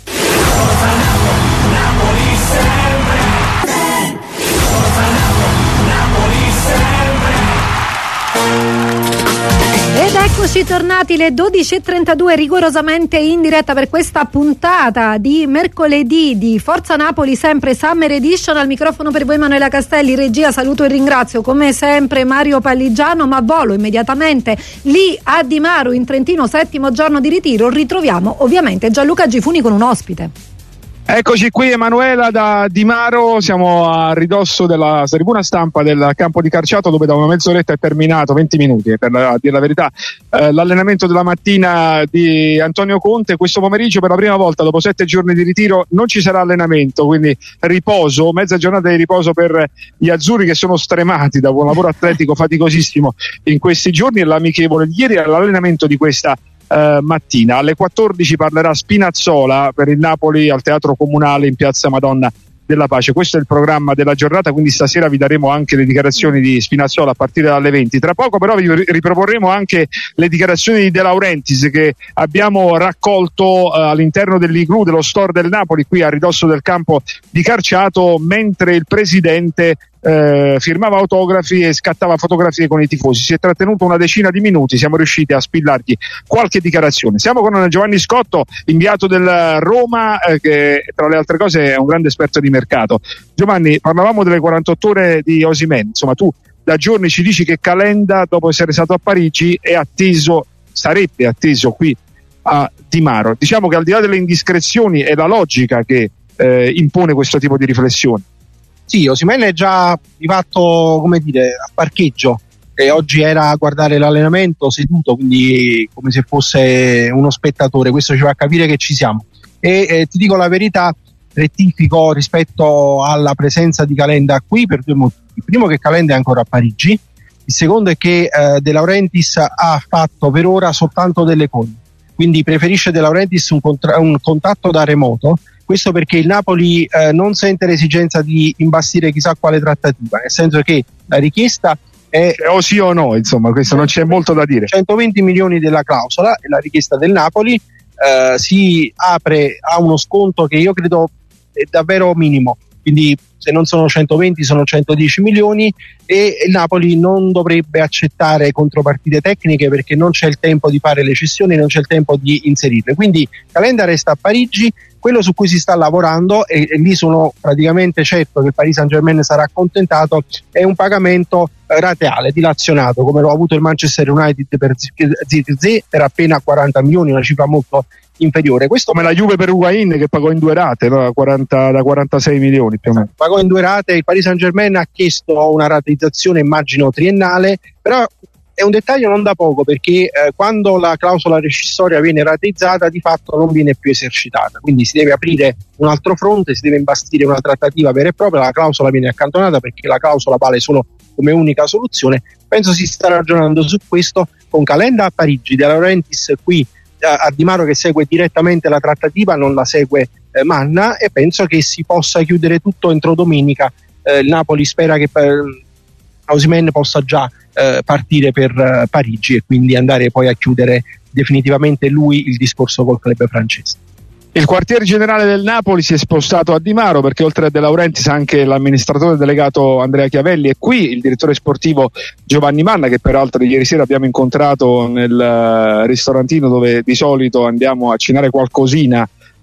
Ed eccoci tornati, le dodici e trentadue, rigorosamente in diretta per questa puntata di mercoledì di Forza Napoli, sempre Summer Edition. Al microfono per voi Manuela Castelli, regia, saluto e ringrazio come sempre Mario Palligiano, ma volo immediatamente lì a Di Maro in Trentino, settimo giorno di ritiro. Ritroviamo ovviamente Gianluca Gifuni con un ospite. Eccoci qui, Emanuela, da Di Maro. Siamo a ridosso della tribuna stampa del campo di Carciato, dove da una mezz'oretta è terminato, venti minuti per la, a dire la verità, eh, l'allenamento della mattina di Antonio Conte. Questo pomeriggio per la prima volta dopo sette giorni di ritiro non ci sarà allenamento, quindi riposo, mezza giornata di riposo per gli azzurri che sono stremati dopo un lavoro atletico faticosissimo in questi giorni, e l'amichevole ieri all'allenamento di questa Uh, mattina. Alle quattordici parlerà Spinazzola per il Napoli al Teatro Comunale in Piazza Madonna della Pace. Questo è il programma della giornata, quindi stasera vi daremo anche le dichiarazioni di Spinazzola a partire dalle venti. Tra poco però vi riproporremo anche le dichiarazioni di De Laurentiis che abbiamo raccolto uh, all'interno dell'Igloo dello store del Napoli qui a ridosso del campo di Carciato, mentre il presidente Eh, firmava autografi e scattava fotografie con i tifosi. Si è trattenuto una decina di minuti, siamo riusciti a spillargli qualche dichiarazione. Siamo con Giovanni Scotto, inviato del Roma, eh, che tra le altre cose è un grande esperto di mercato. Giovanni, parlavamo delle quarantotto ore di Osimhen, insomma tu da giorni ci dici che Calenda, dopo essere stato a Parigi, è atteso, sarebbe atteso qui a Di Maro. Diciamo che al di là delle indiscrezioni è la logica che eh, impone questo tipo di riflessione. Sì, Osimhen è già di fatto, come dire, a parcheggio, e oggi era a guardare l'allenamento seduto, quindi come se fosse uno spettatore. Questo ci fa capire che ci siamo. E eh, ti dico la verità, rettifico rispetto alla presenza di Calenda qui per due motivi. Il primo, che Calenda è ancora a Parigi. Il secondo è che eh, De Laurentiis ha fatto per ora soltanto delle call, quindi preferisce De Laurentiis un, contra- un contatto da remoto. Questo perché il Napoli eh, non sente l'esigenza di imbastire chissà quale trattativa, nel senso che la richiesta è o sì o no, insomma, questo non c'è molto da dire. centoventi milioni della clausola è la richiesta del Napoli, eh, si apre a uno sconto che io credo è davvero minimo, quindi se non sono centoventi sono centodieci milioni, e il Napoli non dovrebbe accettare contropartite tecniche perché non c'è il tempo di fare le cessioni, non c'è il tempo di inserirle. Quindi Calenda resta a Parigi. Quello su cui si sta lavorando, e, e lì sono praticamente certo che il Paris Saint-Germain sarà accontentato, è un pagamento eh, rateale, dilazionato, come lo ha avuto il Manchester United per Zirkzee, per appena quaranta milioni, una cifra molto inferiore. Questo come la Juve per Higuain, che pagò in due rate, no? da, quaranta, da quarantasei milioni più o meno. Pagò in due rate, il Paris Saint-Germain ha chiesto una rateizzazione immagino triennale, però è un dettaglio non da poco, perché eh, quando la clausola rescissoria viene rateizzata di fatto non viene più esercitata, quindi si deve aprire un altro fronte, si deve imbastire una trattativa vera e propria, la clausola viene accantonata perché la clausola vale solo come unica soluzione. Penso si sta ragionando su questo con Calenda a Parigi, De Laurentiis qui a Di Maro che segue direttamente la trattativa, non la segue eh, Manna, e penso che si possa chiudere tutto entro domenica. Eh, il Napoli spera che per Osimhen possa già eh, partire per eh, Parigi e quindi andare poi a chiudere definitivamente lui il discorso col club francese. Il quartier generale del Napoli si è spostato a Di Maro perché oltre a De Laurentiis anche l'amministratore delegato Andrea Chiavelli è qui, il direttore sportivo Giovanni Manna, che peraltro ieri sera abbiamo incontrato nel ristorantino dove di solito andiamo a cenare qualcosina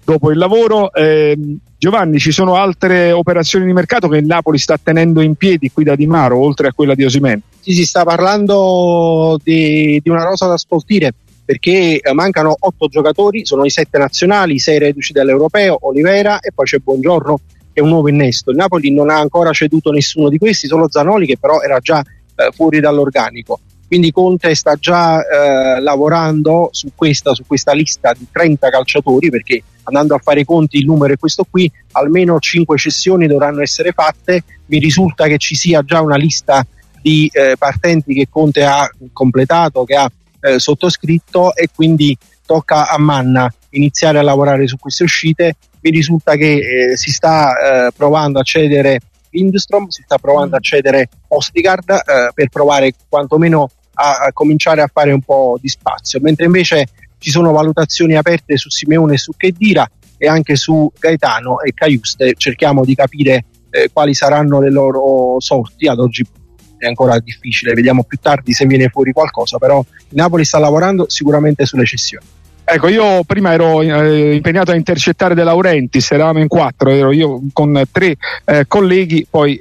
dopo il lavoro. Eh, Giovanni, ci sono altre operazioni di mercato che il Napoli sta tenendo in piedi qui da Di Maro, oltre a quella di Osimhen? Sì, si sta parlando di, di una rosa da sfoltire, perché mancano otto giocatori, sono i sette nazionali, sei reduci dall'Europeo, Olivera, e poi c'è Buongiorno che è un nuovo innesto. Il Napoli non ha ancora ceduto nessuno di questi, solo Zanoli, che però era già eh, fuori dall'organico. Quindi Conte sta già eh, lavorando su questa, su questa lista di trenta calciatori, perché andando a fare i conti il numero è questo qui, almeno cinque cessioni dovranno essere fatte. Mi risulta che ci sia già una lista di eh, partenti che Conte ha completato, che ha eh, sottoscritto, e quindi tocca a Manna iniziare a lavorare su queste uscite. Mi risulta che eh, si sta eh, provando a cedere Lindstrom, si sta provando a cedere Ostigard eh, per provare quantomeno a, a cominciare a fare un po' di spazio, mentre invece ci sono valutazioni aperte su Simeone e su Khedira, e anche su Gaetano e Caiuste. Cerchiamo di capire eh, quali saranno le loro sorti. Ad oggi è ancora difficile, vediamo più tardi se viene fuori qualcosa, però il Napoli sta lavorando sicuramente sulle cessioni. Ecco, io prima ero eh, impegnato a intercettare De Laurentiis, eravamo in quattro, ero io con tre eh, colleghi, poi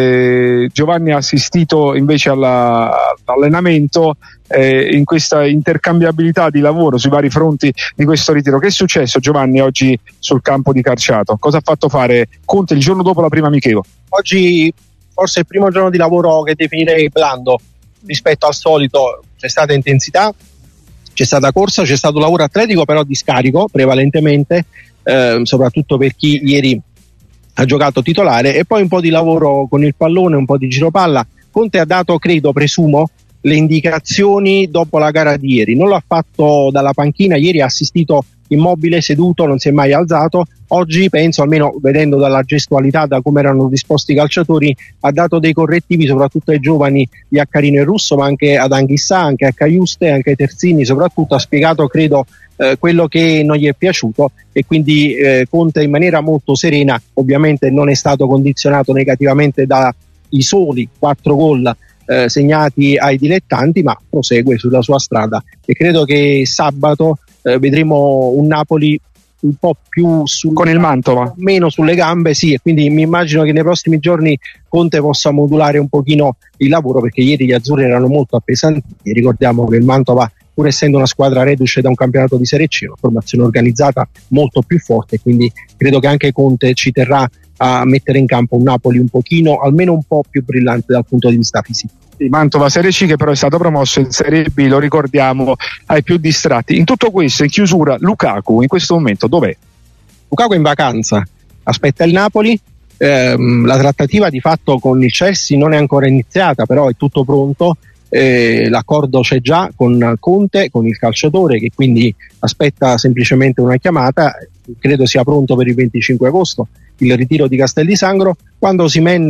eh, Giovanni ha assistito invece alla, all'allenamento eh, in questa intercambiabilità di lavoro sui vari fronti di questo ritiro. Che è successo, Giovanni, oggi sul campo di Carciato? Cosa ha fatto fare Conte il giorno dopo la prima amichevole? Oggi forse è il primo giorno di lavoro che definirei blando rispetto al solito. C'è stata intensità, c'è stata corsa, c'è stato lavoro atletico però di scarico prevalentemente, eh, soprattutto per chi ieri ha giocato titolare, e poi un po' di lavoro con il pallone, un po' di giropalla. Conte ha dato, credo, presumo, le indicazioni dopo la gara di ieri. Non l'ha fatto dalla panchina, ieri ha assistito immobile, seduto, non si è mai alzato. Oggi penso, almeno vedendo dalla gestualità, da come erano disposti i calciatori, ha dato dei correttivi soprattutto ai giovani di Accarino e Russo, ma anche ad Anghissà, anche a Caiuste, anche ai terzini. Soprattutto ha spiegato, credo, eh, quello che non gli è piaciuto, e quindi eh, Conte in maniera molto serena, ovviamente non è stato condizionato negativamente dai soli quattro gol eh, segnati ai dilettanti, ma prosegue sulla sua strada, e credo che sabato eh, vedremo un Napoli un po' più sul, con il Mantova, meno sulle gambe, sì, e quindi mi immagino che nei prossimi giorni Conte possa modulare un pochino il lavoro, perché ieri gli azzurri erano molto appesantiti. Ricordiamo che il Mantova, pur essendo una squadra reduce da un campionato di Serie C, è una formazione organizzata molto più forte, quindi credo che anche Conte ci terrà a mettere in campo un Napoli un pochino, almeno un po' più brillante dal punto di vista fisico. Il Mantova Serie C, che però è stato promosso in Serie B, lo ricordiamo ai più distratti. In tutto questo, in chiusura, Lukaku in questo momento dov'è? Lukaku è in vacanza, aspetta il Napoli. Ehm, la trattativa di fatto con il Chelsea non è ancora iniziata, però è tutto pronto. Eh, l'accordo c'è già con Conte, con il calciatore, che quindi aspetta semplicemente una chiamata. Credo sia pronto per il venticinque agosto il ritiro di Castel di Sangro. Quando Osimhen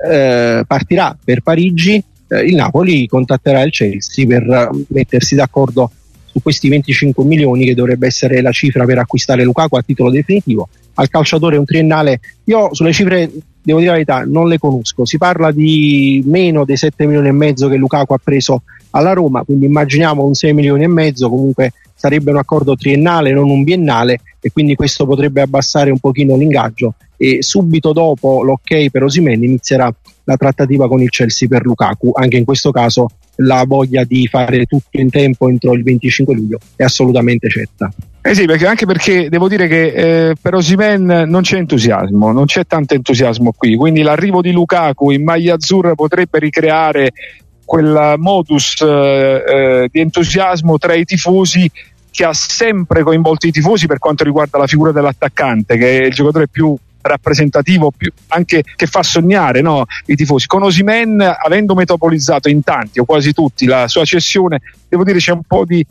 eh, partirà per Parigi, eh, il Napoli contatterà il Chelsea per mettersi d'accordo su questi venticinque milioni, che dovrebbe essere la cifra per acquistare Lukaku a titolo definitivo. Al calciatore un triennale, io sulle cifre devo dire la verità, non le conosco. Si parla di meno dei sette milioni e mezzo che Lukaku ha preso alla Roma, quindi immaginiamo un sei milioni e mezzo. Comunque sarebbe un accordo triennale, non un biennale, e quindi questo potrebbe abbassare un pochino l'ingaggio, e subito dopo l'ok per Osimhen inizierà la trattativa con il Chelsea per Lukaku. Anche in questo caso la voglia di fare tutto in tempo entro il venticinque luglio è assolutamente certa. Eh sì, perché anche perché devo dire che eh, per Osimhen non c'è entusiasmo, non c'è tanto entusiasmo qui, quindi l'arrivo di Lukaku in maglia azzurra potrebbe ricreare quel modus eh, eh, di entusiasmo tra i tifosi, che ha sempre coinvolto i tifosi per quanto riguarda la figura dell'attaccante, che è il giocatore più rappresentativo, più anche che fa sognare, no, i tifosi. Con Osimhen, avendo metabolizzato in tanti o quasi tutti la sua cessione, devo dire c'è un po' di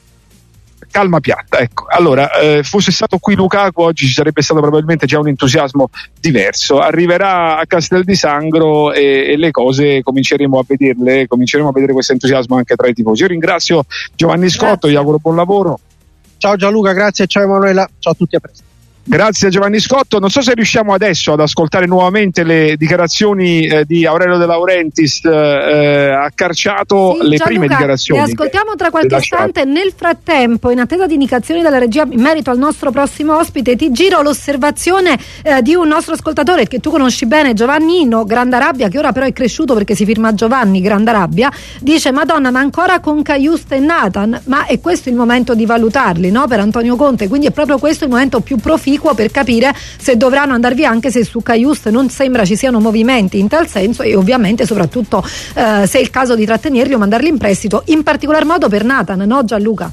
calma piatta, ecco. Allora, eh, fosse stato qui Lukaku oggi ci sarebbe stato probabilmente già un entusiasmo diverso. Arriverà a Castel di Sangro e, e le cose cominceremo a vederle, cominceremo a vedere questo entusiasmo anche tra i tifosi. Io ringrazio Giovanni Scotto, gli auguro buon lavoro. Ciao Gianluca, grazie, ciao Emanuela, ciao a tutti, a presto. Grazie a Giovanni Scotto. Non so se riusciamo adesso ad ascoltare nuovamente le dichiarazioni eh, di Aurelio De Laurentiis, eh, accarciato sì, le Gianluca, prime dichiarazioni. Le ascoltiamo tra qualche istante. Nel frattempo, in attesa di indicazioni dalla regia in merito al nostro prossimo ospite, ti giro l'osservazione eh, di un nostro ascoltatore che tu conosci bene, Giovannino Grandarabia, che ora però è cresciuto perché si firma Giovanni Grandarabia. Dice: Madonna, ma ancora con Cajuste e Nathan? Ma è questo il momento di valutarli, no? Per Antonio Conte, quindi è proprio questo il momento più proficuo per capire se dovranno andar via, anche se su Cajuste non sembra ci siano movimenti in tal senso, e ovviamente soprattutto eh, se è il caso di trattenerli o mandarli in prestito, in particolar modo per Nathan, no Gianluca?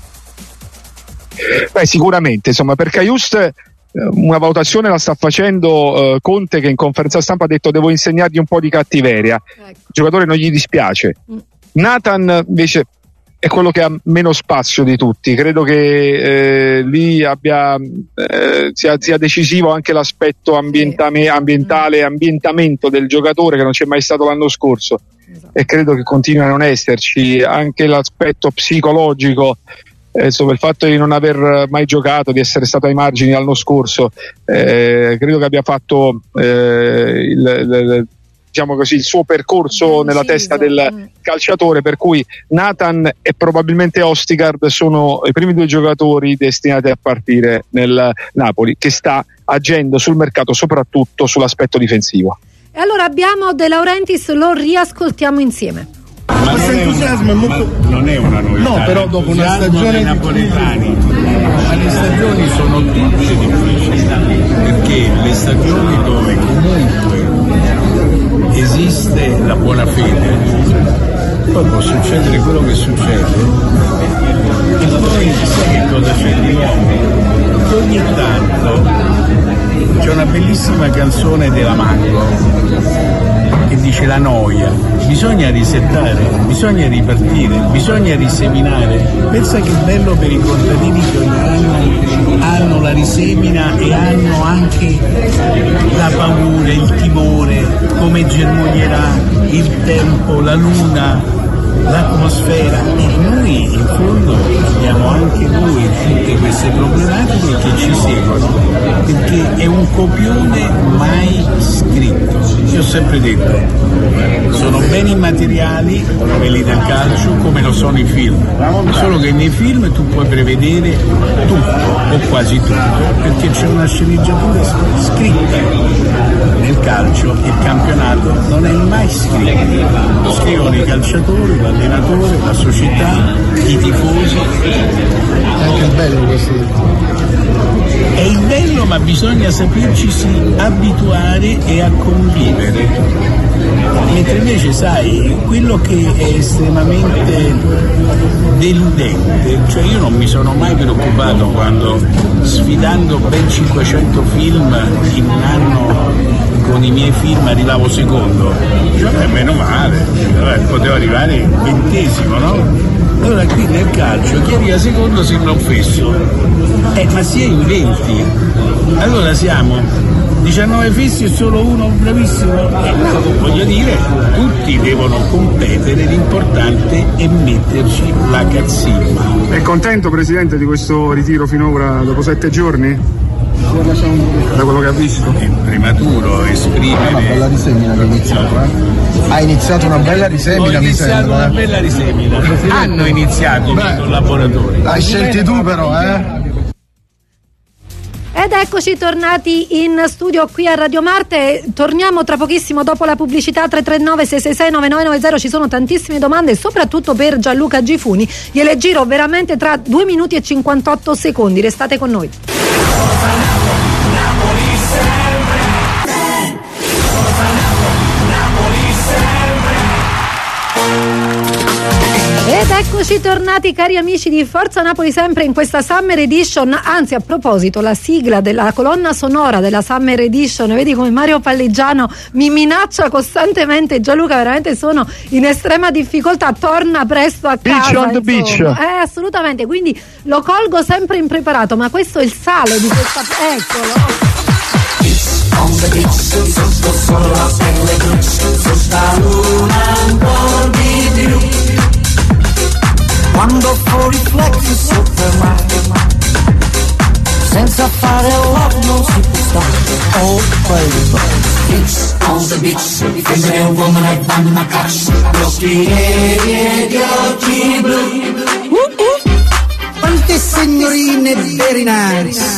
Beh, sicuramente, insomma, per Cajuste una valutazione la sta facendo uh, Conte, che in conferenza stampa ha detto: devo insegnargli un po' di cattiveria. Ecco. Il giocatore non gli dispiace. Mm. Nathan invece è quello che ha meno spazio di tutti. Credo che eh, lì abbia eh, sia, sia decisivo anche l'aspetto ambientame, ambientale, ambientamento del giocatore, che non c'è mai stato l'anno scorso, esatto. E credo che continui a non esserci. Anche l'aspetto psicologico, eh, insomma, il fatto di non aver mai giocato, di essere stato ai margini l'anno scorso, eh, credo che abbia fatto eh, il, il diciamo così, il suo percorso nella testa del calciatore, per cui Nathan e probabilmente Ostigard sono i primi due giocatori destinati a partire nel Napoli, che sta agendo sul mercato soprattutto sull'aspetto difensivo. E allora abbiamo De Laurentiis, lo riascoltiamo insieme. Ma questo entusiasmo è molto... non è una novità. No, però dopo una stagione dei napoletani, ma le stagioni sono tutte difficili, perché le stagioni dove comunque esiste la buona fede, poi può succedere quello che succede, e poi sai che cosa c'è di nuovo? Che ogni tanto c'è una bellissima canzone della Mango che dice: la noia, bisogna risettare, bisogna ripartire, bisogna riseminare. Pensa che bello per i contadini che ogni anno hanno la risemina e hanno anche la paura, il timore, come germoglierà il tempo, la luna, l'atmosfera. E noi in fondo abbiamo anche noi tutte queste problematiche che ci seguono, perché è un copione mai scritto. Io ho sempre detto, sono beni immateriali quelli del calcio, come lo sono i film, solo che nei film tu puoi prevedere tutto o quasi tutto, perché c'è una sceneggiatura scritta. Nel calcio il campionato non è mai scritto, lo scrivono i calciatori, l'allenatore, la società, i tifosi. È anche il bello questo. È il bello, ma bisogna saperci abituare e a convivere. Mentre invece, sai, quello che è estremamente deludente, cioè io non mi sono mai preoccupato quando, sfidando ben cinquecento film in un anno, con i miei film arrivavo secondo, cioè meno male, potevo arrivare ventesimo, no? Allora qui nel calcio chi arriva secondo sembra un fesso, eh, ma si è in venti, allora siamo diciannove fessi e solo uno bravissimo, eh, no, voglio dire, tutti devono competere, l'importante è metterci la cazzimma. È contento, Presidente, di questo ritiro finora dopo sette giorni? Da quello che ha visto? È prematuro esprimere. Una bella risemina che ha iniziato, eh? Ha iniziato una bella risemina. Ho iniziato sembra, una eh? bella risemina. Hanno iniziato i miei collaboratori. Hai scelti tu però, eh? Ed eccoci tornati in studio qui a Radio Marte. Torniamo tra pochissimo dopo la pubblicità. Tre tre nove sei sei sei nove nove nove zero. Ci sono tantissime domande, soprattutto per Gianluca Gifuni. Gliele giro veramente tra due minuti e cinquantotto secondi. Restate con noi. Ed eccoci tornati, cari amici di Forza Napoli sempre in questa Summer Edition. Anzi, a proposito, la sigla della colonna sonora della Summer Edition, vedi come Mario Palleggiano mi minaccia costantemente. Gianluca, veramente sono in estrema difficoltà, torna presto a casa. Beach on the beach. Eh, assolutamente, quindi lo colgo sempre impreparato, ma questo è il sale di questa... Eccolo. On the beach, sotto solo la pelle blu, sotto la luna un po' di più. Quando fuori rifletti sopra il mare, senza fare love non si può stare. Oh baby, it's on the beach, femmine e uomini e vanno a caccia, gli occhi neri e gli occhi blu. Uh, uh. Quante signorine very nice,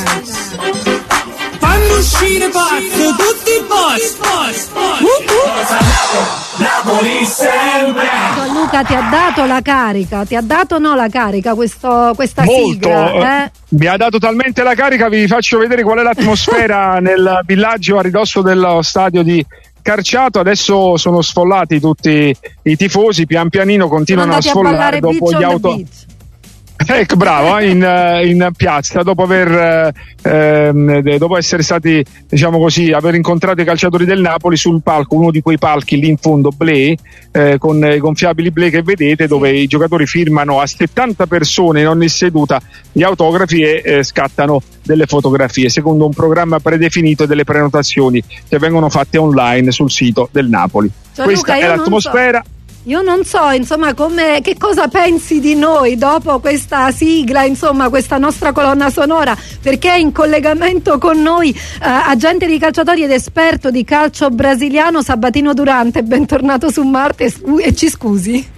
fanno uscire pazzo tutti i boss, boss, boss. Uh, uh. Napoli sempre. Luca, ti ha dato la carica, ti ha dato no la carica questo, questa Molto, sigla? Eh? Mi ha dato talmente la carica, vi faccio vedere qual è l'atmosfera nel villaggio a ridosso dello stadio di Carciato. Adesso sono sfollati tutti i tifosi, pian pianino continuano a sfollare dopo gli auto. Ecco, bravo, in, in piazza dopo aver ehm, dopo essere stati, diciamo così, aver incontrato i calciatori del Napoli sul palco, uno di quei palchi lì in fondo, Blé, eh, con i gonfiabili Blé che vedete, dove i giocatori firmano a settanta persone in ogni seduta gli autografi e eh, scattano delle fotografie secondo un programma predefinito e delle prenotazioni che vengono fatte online sul sito del Napoli. Cioè, Questa Luca, è l'atmosfera. So. Io non so, insomma, come, che cosa pensi di noi dopo questa sigla, insomma, questa nostra colonna sonora, perché è in collegamento con noi eh, agente di calciatori ed esperto di calcio brasiliano Sabatino Durante. Bentornato su Marte e ci scusi.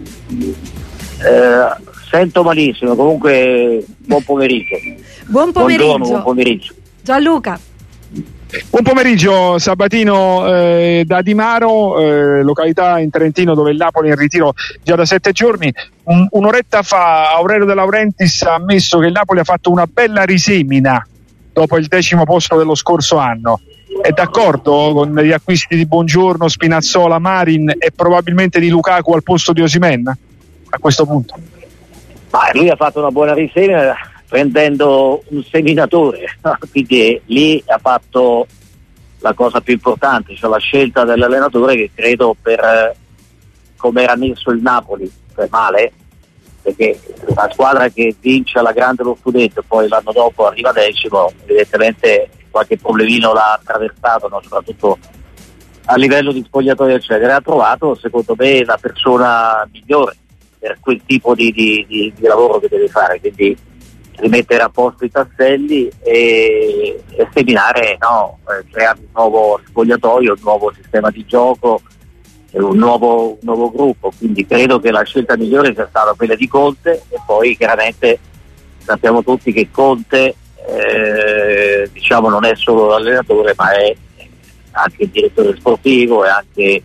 Eh, sento malissimo, comunque buon pomeriggio. Buon pomeriggio. Buongiorno, buon pomeriggio. Gianluca. Buon pomeriggio Sabatino, eh, da Di Maro, eh, località in Trentino dove il Napoli è in ritiro già da sette giorni. Un, un'oretta fa Aurelio De Laurentiis ha ammesso che il Napoli ha fatto una bella risemina dopo il decimo posto dello scorso anno. È d'accordo con gli acquisti di Buongiorno, Spinazzola, Marin e probabilmente di Lukaku al posto di Osimhen a questo punto? Ma lui ha fatto una buona risemina prendendo un seminatore, quindi lì ha fatto la cosa più importante, cioè la scelta dell'allenatore che credo per eh, come era messo il Napoli, per male, perché una squadra che vince alla grande lo scudetto e poi l'anno dopo arriva decimo, evidentemente qualche problemino l'ha attraversato, no? Soprattutto a livello di spogliatoio eccetera. Ha trovato secondo me la persona migliore per quel tipo di, di, di, di lavoro che deve fare, quindi rimettere a posto i tasselli e, e seminare, no, eh, creare un nuovo spogliatoio, un nuovo sistema di gioco, eh, un, nuovo, un nuovo gruppo, quindi credo che la scelta migliore sia stata quella di Conte. E poi chiaramente sappiamo tutti che Conte eh, diciamo non è solo l'allenatore ma è anche il direttore sportivo e anche eh,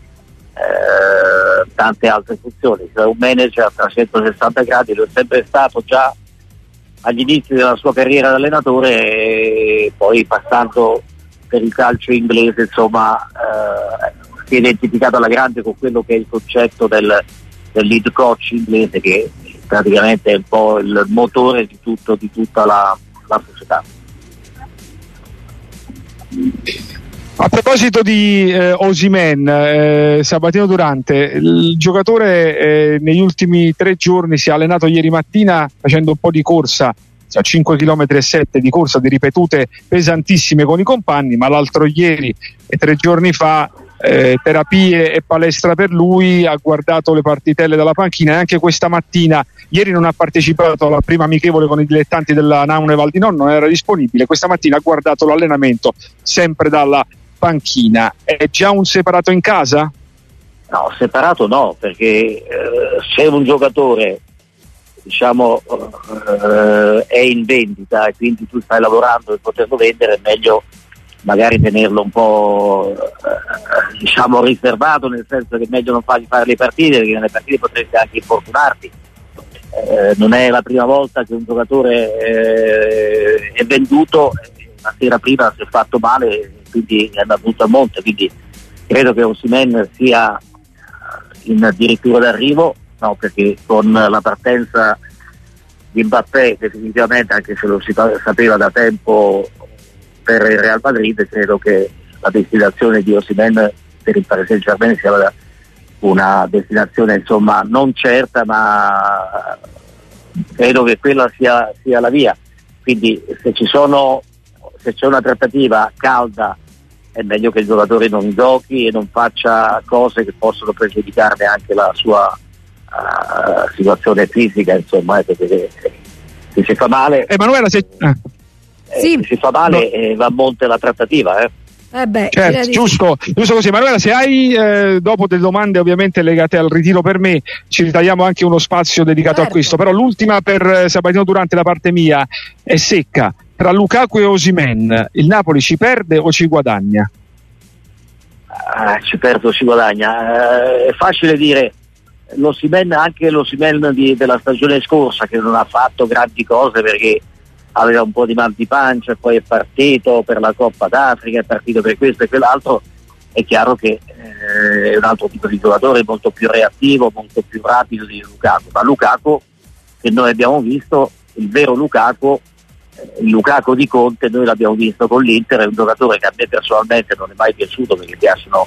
tante altre funzioni, cioè un manager a trecentosessanta gradi. Lo è sempre stato già agli inizi della sua carriera da allenatore e poi passando per il calcio inglese, insomma eh, si è identificato alla grande con quello che è il concetto del, del lead coach inglese, che praticamente è un po' il motore di tutto, di tutta la, la società. A proposito di eh, Osimhen, eh, Sabatino Durante, il giocatore eh, negli ultimi tre giorni si è allenato ieri mattina facendo un po' di corsa, cioè cinque virgola sette chilometri di corsa, di ripetute pesantissime con i compagni, ma l'altro ieri e tre giorni fa eh, terapie e palestra per lui, ha guardato le partitelle dalla panchina e anche questa mattina, ieri non ha partecipato alla prima amichevole con i dilettanti della Naune Val di Non, non era disponibile, questa mattina ha guardato l'allenamento sempre dalla panchina. È già un separato in casa? No, separato no, perché eh, se un giocatore diciamo eh, è in vendita e quindi tu stai lavorando per poterlo vendere, è meglio magari tenerlo un po' eh, diciamo riservato, nel senso che è meglio non fargli fare le partite, perché nelle partite potresti anche infortunarti. Eh, non è la prima volta che un giocatore eh, è venduto, la sera prima si è fatto male, quindi è andato tutto a monte, quindi credo che Osimhen sia in addirittura d'arrivo, no, perché con la partenza di Mbappé definitivamente, anche se lo si sapeva da tempo per il Real Madrid, credo che la destinazione di Osimhen per il Paris Saint-Germain sia una destinazione insomma non certa, ma credo che quella sia, sia la via. Quindi se ci sono se c'è una trattativa calda è meglio che il giocatore non giochi e non faccia cose che possono pregiudicarne anche la sua uh, situazione fisica, insomma, eh, perché se si fa male Emanuela se... eh. sì. eh, si fa male no. eh, va a monte la trattativa, eh. Eh beh, certo, giusto, giusto così. Manuela, se hai eh, dopo delle domande ovviamente legate al ritiro per me, ci ritagliamo anche uno spazio dedicato certo. a questo, però l'ultima per eh, Sabatino Durante da parte mia è secca. Tra Lukaku e Osimhen il Napoli ci perde o ci guadagna? Ah, ci perde o ci guadagna, eh, è facile dire. L'Osimhen, anche l'Osimhen di, della stagione scorsa, che non ha fatto grandi cose perché aveva un po' di mal di pancia e poi è partito per la Coppa d'Africa, è partito per questo e quell'altro, è chiaro che eh, è un altro tipo di giocatore, molto più reattivo, molto più rapido di Lukaku, ma Lukaku che noi abbiamo visto, il vero Lukaku, eh, il Lukaku di Conte, noi l'abbiamo visto con l'Inter, è un giocatore che a me personalmente non è mai piaciuto perché piacciono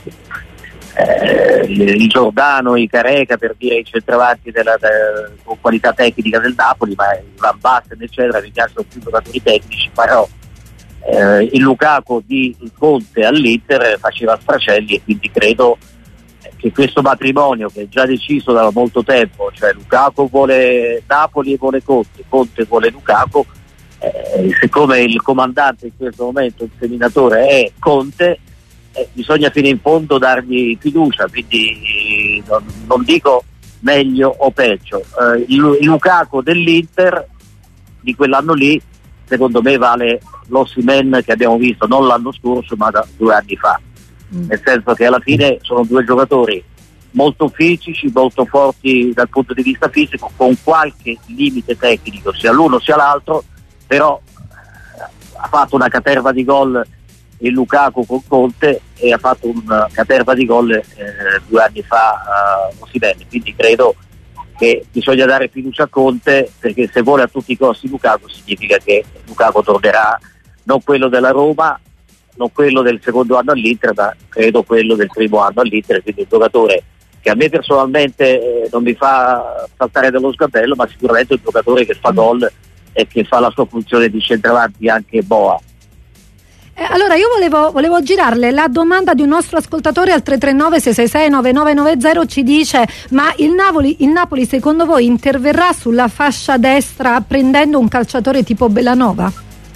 eh, il Giordano, i Careca, per dire i centravanti della, de, con qualità tecnica del Napoli, ma il Van Basten eccetera, mi piacciono più giocatori tecnici, però eh, il Lukaku di Conte all'Inter faceva stracelli e quindi credo che questo matrimonio che è già deciso da molto tempo, cioè Lukaku vuole Napoli e vuole Conte, Conte vuole Lukaku, eh, siccome il comandante in questo momento, il seminatore è Conte, Eh, bisogna fino in fondo dargli fiducia, quindi non, non dico meglio o peggio. Eh, il, il Lukaku dell'Inter di quell'anno lì secondo me vale l'Osimhen che abbiamo visto non l'anno scorso ma da due anni fa, mm. nel senso che alla fine sono due giocatori molto fisici, molto forti dal punto di vista fisico, con qualche limite tecnico sia l'uno sia l'altro, però eh, ha fatto una caterva di gol il Lukaku con Conte e ha fatto una caterva di gol eh, due anni fa a uh, Osimhen, quindi credo che bisogna dare fiducia a Conte, perché se vuole a tutti i costi Lukaku significa che Lukaku tornerà non quello della Roma, non quello del secondo anno all'Inter, ma credo quello del primo anno all'Inter, quindi un giocatore che a me personalmente eh, non mi fa saltare dallo sgabello, ma sicuramente un giocatore che fa gol e che fa la sua funzione di centravanti anche boa. Eh, allora io volevo, volevo girarle la domanda di un nostro ascoltatore al tre tre nove sei sei sei nove nove nove zero, ci dice: ma il Napoli, il Napoli secondo voi interverrà sulla fascia destra prendendo un calciatore tipo Bellanova?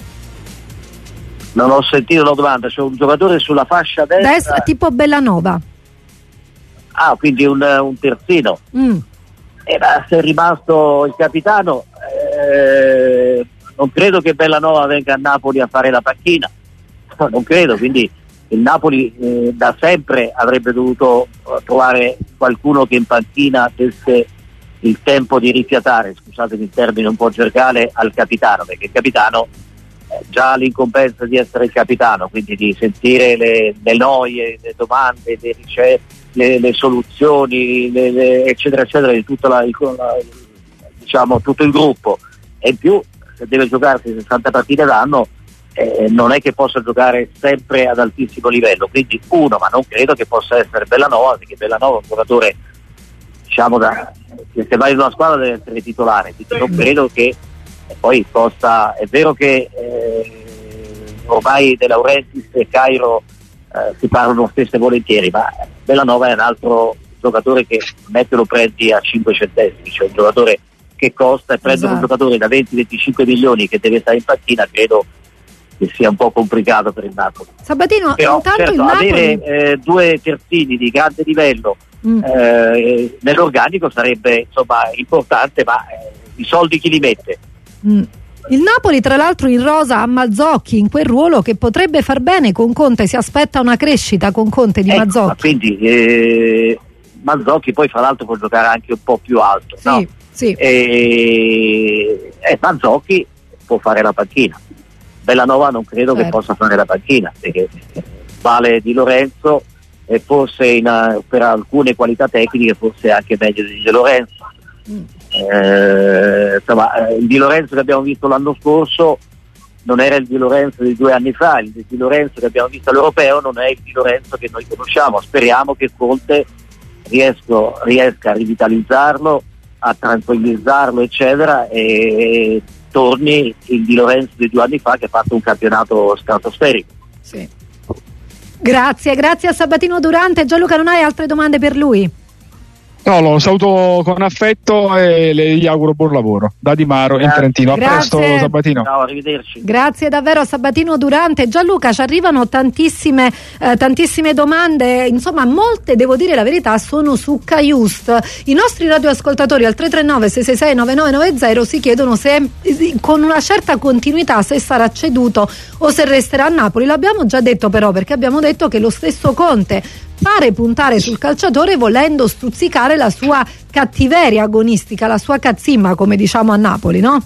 Non ho sentito la domanda, c'è un giocatore sulla fascia destra, destra tipo Bellanova. Ah, quindi un, un terzino. Mm. Eh, ma se è rimasto il capitano, eh, non credo che Bellanova venga a Napoli a fare la panchina. Non credo, quindi il Napoli eh, da sempre avrebbe dovuto trovare qualcuno che in panchina desse il tempo di rifiatare, scusatemi il termine un po' gergale, al capitano, perché il capitano eh, già ha l'incombenza di essere il capitano, quindi di sentire le, le noie, le domande, le ricette, le, le soluzioni, le, le, eccetera eccetera di tutta la, la, diciamo tutto il gruppo, e in più se deve giocarsi sessanta partite l'anno Eh, non è che possa giocare sempre ad altissimo livello, quindi uno, ma non credo che possa essere Bellanova, perché Bellanova è un giocatore, diciamo, da, che se vai in una squadra deve essere titolare, quindi non credo che poi possa, è vero che eh, ormai De Laurentiis e Cairo eh, si parlano spesso e volentieri, ma Bellanova è un altro giocatore che mette lo prendi a cinque centesimi, cioè un giocatore che costa, e prende esatto. un giocatore da venti venticinque milioni che deve stare in panchina, credo che sia un po' complicato per il Napoli. Sabatino, però intanto certo, il Napoli... avere eh, due terzini di grande livello mm. eh, nell'organico sarebbe insomma importante, ma eh, i soldi chi li mette? Mm. Il Napoli tra l'altro in rosa ha Mazzocchi in quel ruolo che potrebbe far bene con Conte, si aspetta una crescita con Conte di ecco, Mazzocchi. Quindi eh, Mazzocchi poi fra l'altro può giocare anche un po' più alto, sì, no? Sì. E, e Mazzocchi può fare la panchina. Bellanova non credo certo. che possa fare la panchina, perché vale Di Lorenzo e forse in, uh, per alcune qualità tecniche forse anche meglio di Di Lorenzo. Mm. Eh, insomma, il Di Lorenzo che abbiamo visto l'anno scorso non era il Di Lorenzo di due anni fa, il Di Lorenzo che abbiamo visto all'Europeo non è il Di Lorenzo che noi conosciamo. Speriamo che Conte riesco, riesca a rivitalizzarlo, a tranquillizzarlo eccetera, e torni il Di Lorenzo di due anni fa che ha fatto un campionato stratosferico. Sì. Grazie, grazie a Sabatino Durante. Gianluca, non hai altre domande per lui? No, lo saluto con affetto e le, gli auguro buon lavoro. Da Di Maro in Trentino. A Grazie. presto Sabatino. Ciao, arrivederci. Grazie davvero a Sabatino Durante. Gianluca, ci arrivano tantissime, eh, tantissime domande, insomma molte, devo dire la verità, sono su Cajuste. I nostri radioascoltatori al tre tre nove sei sei sei nove nove nove zero si chiedono se con una certa continuità se sarà ceduto o se resterà a Napoli. L'abbiamo già detto però, perché abbiamo detto che lo stesso Conte pare puntare sul calciatore volendo stuzzicare la sua cattiveria agonistica, la sua cazzimma, come diciamo a Napoli, no?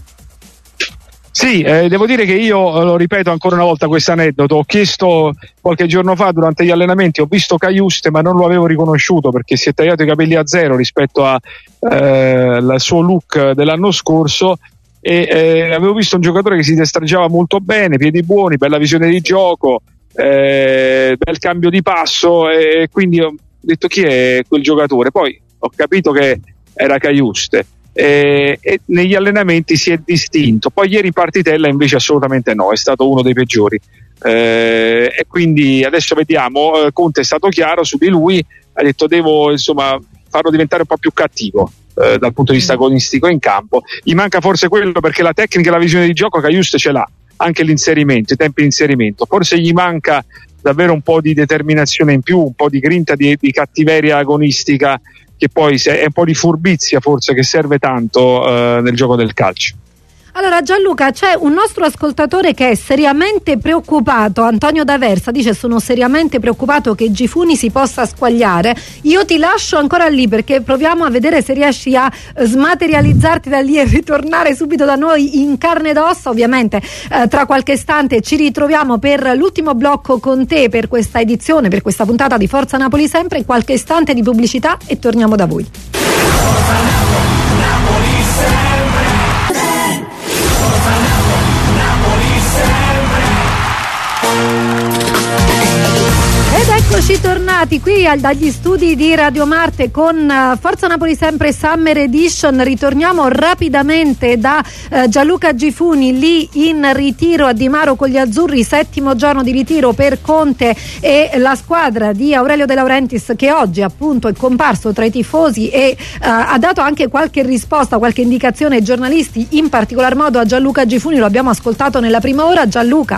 Sì, eh, devo dire che io, lo ripeto ancora una volta questo aneddoto, ho chiesto qualche giorno fa durante gli allenamenti, ho visto Cajuste ma non lo avevo riconosciuto perché si è tagliato i capelli a zero rispetto al eh, suo look dell'anno scorso e eh, avevo visto un giocatore che si destreggiava molto bene, piedi buoni, bella visione di gioco, eh, bel cambio di passo e quindi ho detto chi è quel giocatore, poi ho capito che era Cajuste. E, e negli allenamenti si è distinto, poi ieri in partitella invece assolutamente no, è stato uno dei peggiori, eh, e quindi adesso vediamo. Conte è stato chiaro su di lui, ha detto devo insomma farlo diventare un po' più cattivo eh, dal punto di vista agonistico in campo. Gli manca forse quello, perché la tecnica e la visione di gioco Cajuste ce l'ha, anche l'inserimento, i tempi di inserimento, forse gli manca davvero un po' di determinazione in più, un po' di grinta, di, di cattiveria agonistica, che poi è un po' di furbizia forse che serve tanto eh, nel gioco del calcio. Allora Gianluca, c'è un nostro ascoltatore che è seriamente preoccupato, Antonio D'Aversa dice sono seriamente preoccupato che Gifuni si possa squagliare. Io ti lascio ancora lì perché proviamo a vedere se riesci a smaterializzarti da lì e ritornare subito da noi in carne ed ossa. Ovviamente eh, tra qualche istante ci ritroviamo per l'ultimo blocco con te per questa edizione, per questa puntata di Forza Napoli Sempre. Qualche istante di pubblicità e torniamo da voi. Ed eccoci tornati qui al, dagli studi di Radio Marte con uh, Forza Napoli Sempre Summer Edition. Ritorniamo rapidamente da uh, Gianluca Gifuni, lì in ritiro a Di Maro con gli azzurri, settimo giorno di ritiro per Conte e la squadra di Aurelio De Laurentiis, che oggi appunto è comparso tra i tifosi e uh, ha dato anche qualche risposta, qualche indicazione ai giornalisti, in particolar modo a Gianluca Gifuni. Lo abbiamo ascoltato nella prima ora. Gianluca.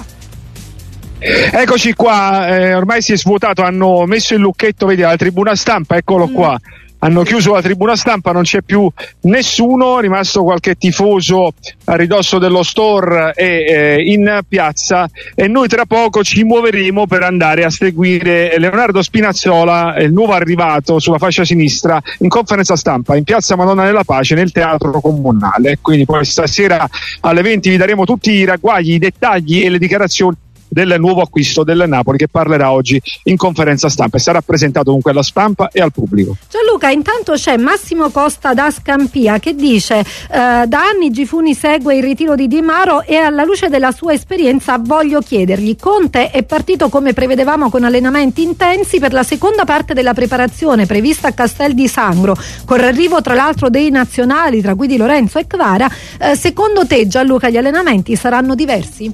Eccoci qua, eh, ormai si è svuotato, hanno messo il lucchetto, vedi, alla tribuna stampa, eccolo mm. qua, hanno chiuso la tribuna stampa, non c'è più nessuno, è rimasto qualche tifoso a ridosso dello store e eh, in piazza, e noi tra poco ci muoveremo per andare a seguire Leonardo Spinazzola, il nuovo arrivato sulla fascia sinistra, in conferenza stampa in piazza Madonna della Pace nel Teatro Comunale. Quindi poi stasera alle venti vi daremo tutti i ragguagli, i dettagli e le dichiarazioni del nuovo acquisto del Napoli, che parlerà oggi in conferenza stampa e sarà presentato comunque alla stampa e al pubblico. Gianluca, intanto c'è Massimo Costa da Scampia che dice eh, da anni Gifuni segue il ritiro di Di Maro e alla luce della sua esperienza voglio chiedergli: Conte è partito come prevedevamo con allenamenti intensi per la seconda parte della preparazione prevista a Castel di Sangro, con l'arrivo tra l'altro dei nazionali tra cui Di Lorenzo e Kvara. Eh, secondo te Gianluca gli allenamenti saranno diversi?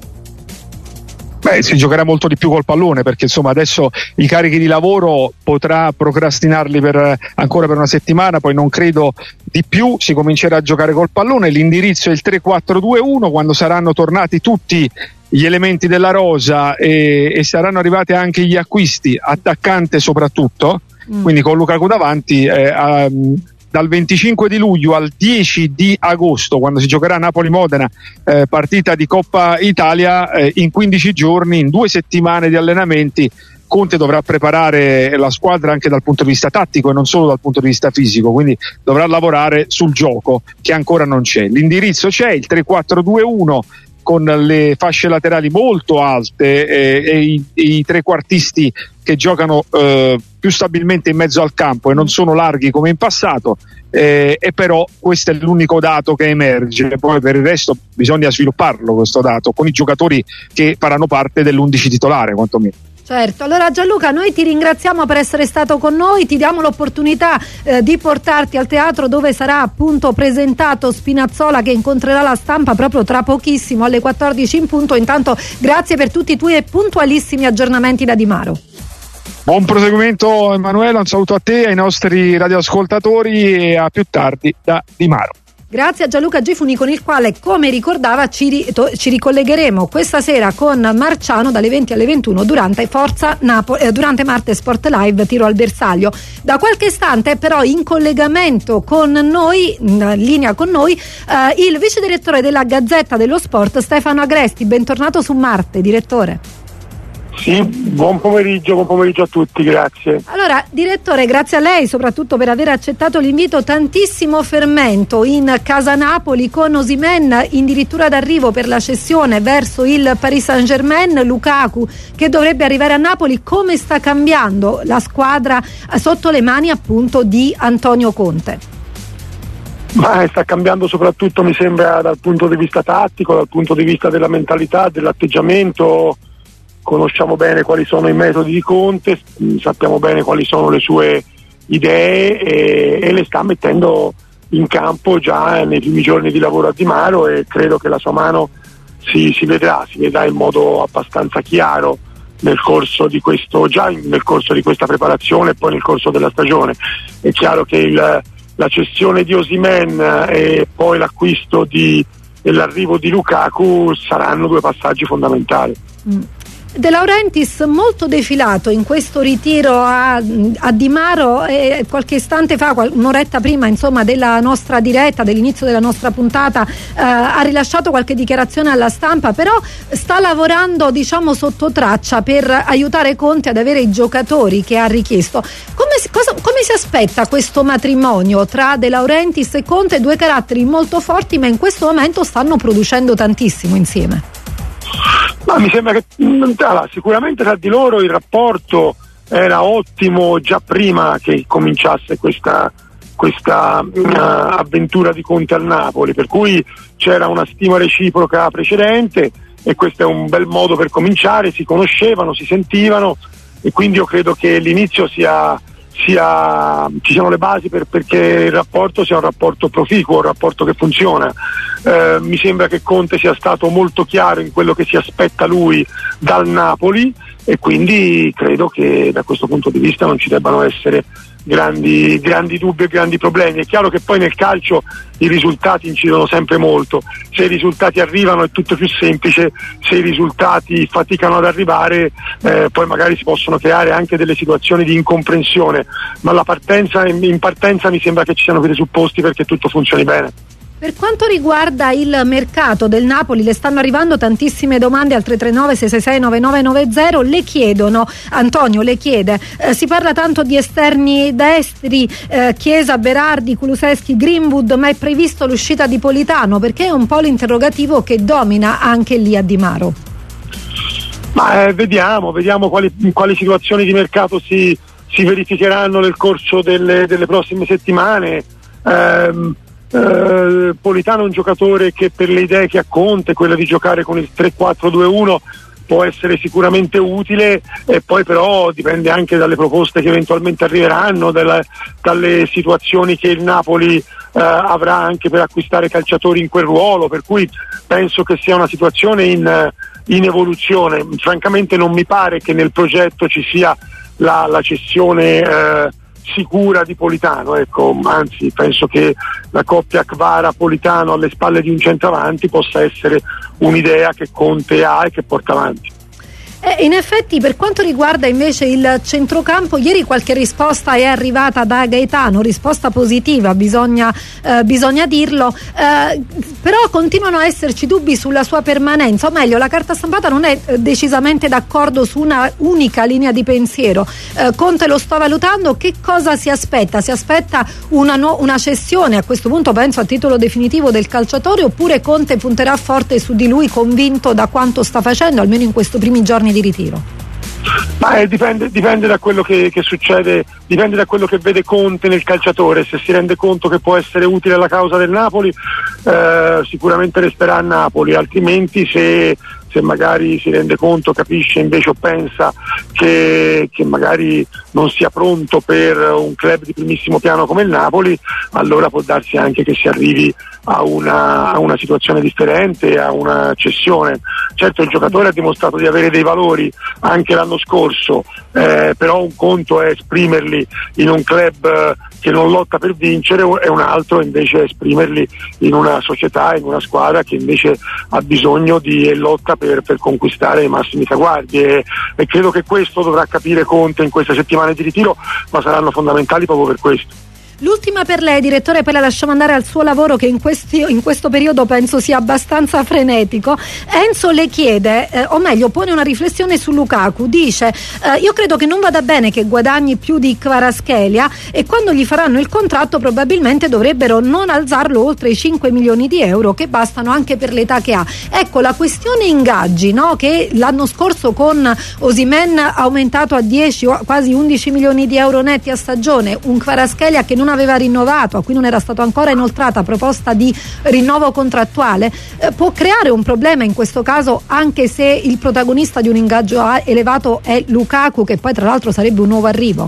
Beh, si giocherà molto di più col pallone, perché insomma adesso i carichi di lavoro potrà procrastinarli per ancora per una settimana, poi non credo di più, si comincerà a giocare col pallone. L'indirizzo è il tre quattro due uno, quando saranno tornati tutti gli elementi della rosa e, e saranno arrivati anche gli acquisti, attaccante soprattutto, mm. quindi con Lukaku davanti. eh, a, dal venticinque di luglio al dieci di agosto, quando si giocherà Napoli-Modena, eh, partita di Coppa Italia, eh, in quindici giorni, in due settimane di allenamenti, Conte dovrà preparare la squadra anche dal punto di vista tattico e non solo dal punto di vista fisico, quindi dovrà lavorare sul gioco, che ancora non c'è. L'indirizzo c'è, il tre quattro due uno, con le fasce laterali molto alte eh, e i, i trequartisti che giocano eh, più stabilmente in mezzo al campo e non sono larghi come in passato, eh, e però questo è l'unico dato che emerge. Poi per il resto bisogna svilupparlo questo dato con i giocatori che faranno parte dell'undici titolare quantomeno. Certo, allora Gianluca, noi ti ringraziamo per essere stato con noi, ti diamo l'opportunità eh, di portarti al teatro dove sarà appunto presentato Spinazzola, che incontrerà la stampa proprio tra pochissimo alle quattordici in punto. Intanto grazie per tutti i tuoi puntualissimi aggiornamenti da Di Maro. Buon proseguimento Emanuela, un saluto a te, ai nostri radioascoltatori e a più tardi da Di Maro. Grazie a Gianluca Gifuni, con il quale, come ricordava, ci, ri- to- ci ricollegheremo questa sera con Marciano dalle venti alle ventuno durante Forza Napoli, eh, durante Marte Sport Live Tiro al Bersaglio. Da qualche istante però in collegamento con noi, in linea con noi, eh, il vice direttore della Gazzetta dello Sport Stefano Agresti. Bentornato su Marte, direttore. Sì, buon pomeriggio, buon pomeriggio a tutti, grazie. Allora, direttore, grazie a lei soprattutto per aver accettato l'invito. Tantissimo fermento in casa Napoli, con Osimhen addirittura d'arrivo per la cessione verso il Paris Saint-Germain, Lukaku che dovrebbe arrivare a Napoli. Come sta cambiando la squadra sotto le mani appunto di Antonio Conte? Ma sta cambiando soprattutto, mi sembra, dal punto di vista tattico, dal punto di vista della mentalità, dell'atteggiamento. Conosciamo bene quali sono i metodi di Conte, sappiamo bene quali sono le sue idee e, e le sta mettendo in campo già nei primi giorni di lavoro a Di Maro, e credo che la sua mano si, si vedrà, si vedrà in modo abbastanza chiaro nel corso di questo, già nel corso di questa preparazione e poi nel corso della stagione. È chiaro che il, la cessione di Osimhen e poi l'acquisto di, e l'arrivo di Lukaku saranno due passaggi fondamentali. Mm. De Laurentiis molto defilato in questo ritiro a, a Di Maro, e qualche istante fa, un'oretta prima insomma della nostra diretta, dell'inizio della nostra puntata, eh, ha rilasciato qualche dichiarazione alla stampa, però sta lavorando diciamo sotto traccia per aiutare Conte ad avere i giocatori che ha richiesto. Come, cosa, come si aspetta questo matrimonio tra De Laurentiis e Conte? Due caratteri molto forti, ma in questo momento stanno producendo tantissimo insieme. Ma mi sembra che allora, sicuramente tra di loro il rapporto era ottimo già prima che cominciasse questa, questa uh, avventura di Conte al Napoli, per cui c'era una stima reciproca precedente, e questo è un bel modo per cominciare. Si conoscevano, si sentivano, e quindi io credo che l'inizio sia, sia ci siano le basi per, perché il rapporto sia un rapporto proficuo, un rapporto che funziona. Eh, mi sembra che Conte sia stato molto chiaro in quello che si aspetta lui dal Napoli, e quindi credo che da questo punto di vista non ci debbano essere grandi, grandi dubbi e grandi problemi. È chiaro che poi nel calcio i risultati incidono sempre molto. Se i risultati arrivano è tutto più semplice, se i risultati faticano ad arrivare eh, poi magari si possono creare anche delle situazioni di incomprensione, ma la partenza, in partenza mi sembra che ci siano i presupposti perché tutto funzioni bene. Per quanto riguarda il mercato del Napoli, le stanno arrivando tantissime domande al tre tre nove sei sei sei nove nove nove zero. Le chiedono, Antonio le chiede, eh, si parla tanto di esterni destri, eh, Chiesa, Berardi, Kulusevski, Greenwood, ma è previsto l'uscita di Politano? Perché è un po' l'interrogativo che domina anche lì a Di Maro. Ma eh, vediamo, vediamo quali, quali situazioni di mercato si, si verificheranno nel corso delle, delle prossime settimane. Eh, Uh, Politano è un giocatore che, per le idee che ha Conte, quella di giocare con il tre quattro due uno, può essere sicuramente utile, e poi però dipende anche dalle proposte che eventualmente arriveranno, dalla, dalle situazioni che il Napoli uh, avrà anche per acquistare calciatori in quel ruolo, per cui penso che sia una situazione in, in evoluzione. Francamente non mi pare che nel progetto ci sia la, la cessione uh, sicura di Politano, ecco, anzi penso che la coppia Kvara-Politano alle spalle di un centravanti possa essere un'idea che Conte ha e che porta avanti. Eh, in effetti, per quanto riguarda invece il centrocampo, ieri qualche risposta è arrivata da Gaetano, risposta positiva, bisogna, eh, bisogna dirlo, eh, però continuano a esserci dubbi sulla sua permanenza, o meglio la carta stampata non è eh, decisamente d'accordo su una unica linea di pensiero. eh, Conte lo sta valutando. Che cosa si aspetta? Si aspetta una, no, una cessione, a questo punto penso a titolo definitivo, del calciatore, oppure Conte punterà forte su di lui, convinto da quanto sta facendo almeno in questi primi giorni di ritiro? Ma eh, dipende, dipende da quello che, che succede, dipende da quello che vede Conte nel calciatore. Se si rende conto che può essere utile alla causa del Napoli, eh, sicuramente resterà a Napoli, altrimenti se, se magari si rende conto, capisce invece o pensa che, che magari non sia pronto per un club di primissimo piano come il Napoli, allora può darsi anche che si arrivi a una, a una situazione differente, a una cessione. Certo, il giocatore ha dimostrato di avere dei valori anche l'anno scorso, eh, però un conto è esprimerli in un club eh, che non lotta per vincere, e un altro invece è esprimerli in una società, in una squadra che invece ha bisogno di e lotta per, per conquistare i massimi traguardi, e, e credo che questo dovrà capire Conte in queste settimane di ritiro, ma saranno fondamentali proprio per questo. L'ultima per lei, direttore, poi la lasciamo andare al suo lavoro che in, questi, in questo periodo penso sia abbastanza frenetico. Enzo le chiede, eh, o meglio pone una riflessione su Lukaku, dice eh, io credo che non vada bene che guadagni più di Kvaratskhelia, e quando gli faranno il contratto probabilmente dovrebbero non alzarlo oltre i cinque milioni di euro, che bastano anche per l'età che ha. Ecco, la questione ingaggi, no? Che l'anno scorso con Osimhen ha aumentato a dieci, quasi undici milioni di euro netti a stagione, un Kvaratskhelia che non aveva rinnovato, a cui non era stata ancora inoltrata proposta di rinnovo contrattuale, eh, può creare un problema in questo caso, anche se il protagonista di un ingaggio elevato è Lukaku, che poi tra l'altro sarebbe un nuovo arrivo.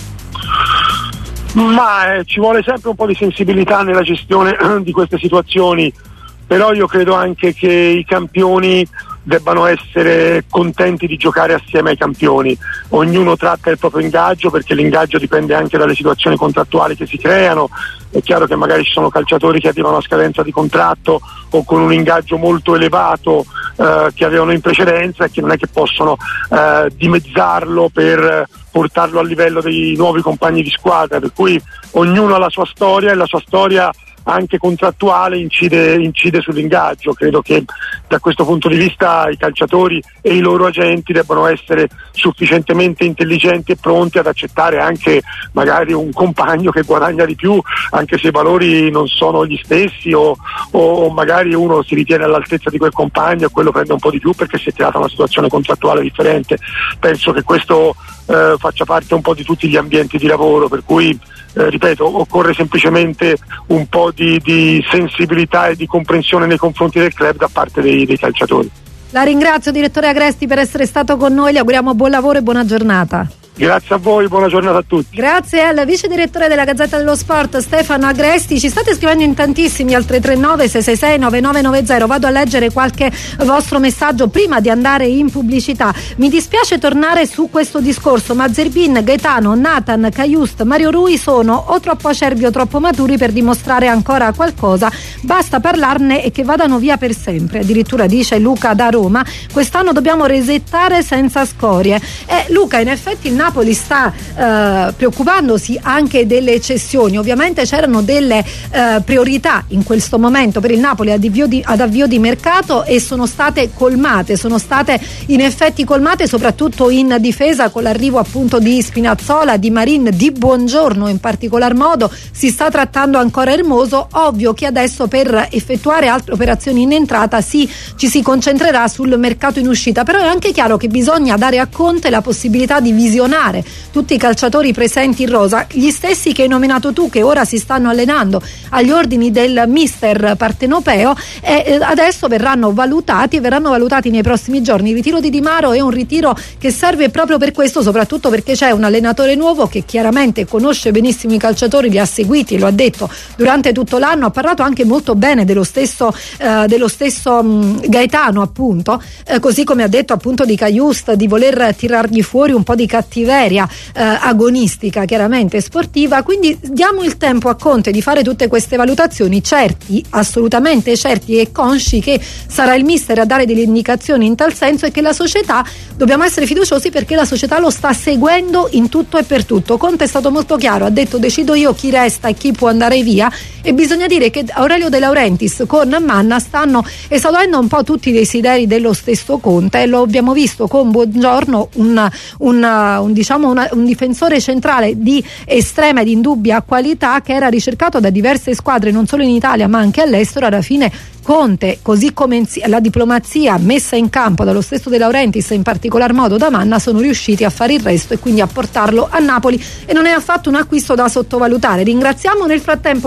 Ma eh, ci vuole sempre un po' di sensibilità nella gestione eh, di queste situazioni, però io credo anche che i campioni debbano essere contenti di giocare assieme ai campioni. Ognuno tratta il proprio ingaggio, perché l'ingaggio dipende anche dalle situazioni contrattuali che si creano. È chiaro che magari ci sono calciatori che arrivano a scadenza di contratto o con un ingaggio molto elevato eh, che avevano in precedenza, e che non è che possono eh, dimezzarlo per portarlo a livello dei nuovi compagni di squadra, per cui ognuno ha la sua storia, e la sua storia anche contrattuale incide, incide sull'ingaggio. Credo che da questo punto di vista i calciatori e i loro agenti debbano essere sufficientemente intelligenti e pronti ad accettare anche magari un compagno che guadagna di più, anche se i valori non sono gli stessi, o, o magari uno si ritiene all'altezza di quel compagno e quello prende un po' di più perché si è creata una situazione contrattuale differente. Penso che questo eh, faccia parte un po' di tutti gli ambienti di lavoro, per cui Eh, ripeto, occorre semplicemente un po' di, di sensibilità e di comprensione nei confronti del club da parte dei, dei calciatori. La ringrazio, direttore Agresti, per essere stato con noi, le auguriamo buon lavoro e buona giornata. Grazie a voi, buona giornata a tutti. Grazie al vice direttore della Gazzetta dello Sport Stefano Agresti. Ci state scrivendo in tantissimi al tre tre nove sei sei sei nove nove nove zero. Vado a leggere qualche vostro messaggio prima di andare in pubblicità. Mi dispiace tornare su questo discorso, ma Zerbin, Gaetano, Nathan, Caiust, Mario Rui sono o troppo acerbi o troppo maturi per dimostrare ancora qualcosa. Basta parlarne e che vadano via per sempre. Addirittura dice Luca da Roma, quest'anno dobbiamo resettare senza scorie. E Luca, in effetti il Napoli sta eh, preoccupandosi anche delle cessioni. Ovviamente c'erano delle eh, priorità in questo momento per il Napoli ad avvio, di, ad avvio di mercato, e sono state colmate, sono state in effetti colmate soprattutto in difesa, con l'arrivo appunto di Spinazzola, di Marin, di Buongiorno in particolar modo. Si sta trattando ancora Hermoso. Ovvio che adesso per effettuare altre operazioni in entrata sì, ci si concentrerà sul mercato in uscita, però è anche chiaro che bisogna dare a Conte la possibilità di visionare tutti i calciatori presenti in rosa, gli stessi che hai nominato tu, che ora si stanno allenando agli ordini del mister partenopeo, e adesso verranno valutati e verranno valutati nei prossimi giorni. Il ritiro di Di Maro è un ritiro che serve proprio per questo, soprattutto perché c'è un allenatore nuovo che chiaramente conosce benissimo i calciatori, li ha seguiti, lo ha detto durante tutto l'anno, ha parlato anche molto bene dello stesso eh, dello stesso mh, Gaetano appunto, eh, così come ha detto appunto di Caiust, di voler tirargli fuori un po' di cattiveria eh, agonistica, chiaramente sportiva. Quindi diamo il tempo a Conte di fare tutte queste valutazioni, certi, assolutamente certi e consci che sarà il mister a dare delle indicazioni in tal senso, e che la società, dobbiamo essere fiduciosi perché la società lo sta seguendo in tutto e per tutto. Conte è stato molto chiaro, ha detto decido io chi resta e chi può andare via, e bisogna dire che Aurelio De Laurentiis con Manna stanno esaudendo un po' tutti i desideri dello stesso Conte, e lo abbiamo visto con Buongiorno, un, un, un, diciamo una, un difensore centrale di estrema ed indubbia qualità, che era ricercato da diverse squadre non solo in Italia ma anche all'estero. Alla fine Conte, così come la diplomazia messa in campo dallo stesso De Laurentiis e in particolar modo da Manna, sono riusciti a fare il resto e quindi a portarlo a Napoli, e non è affatto un acquisto da sottovalutare. Ringraziamo nel frattempo Mario Palmieri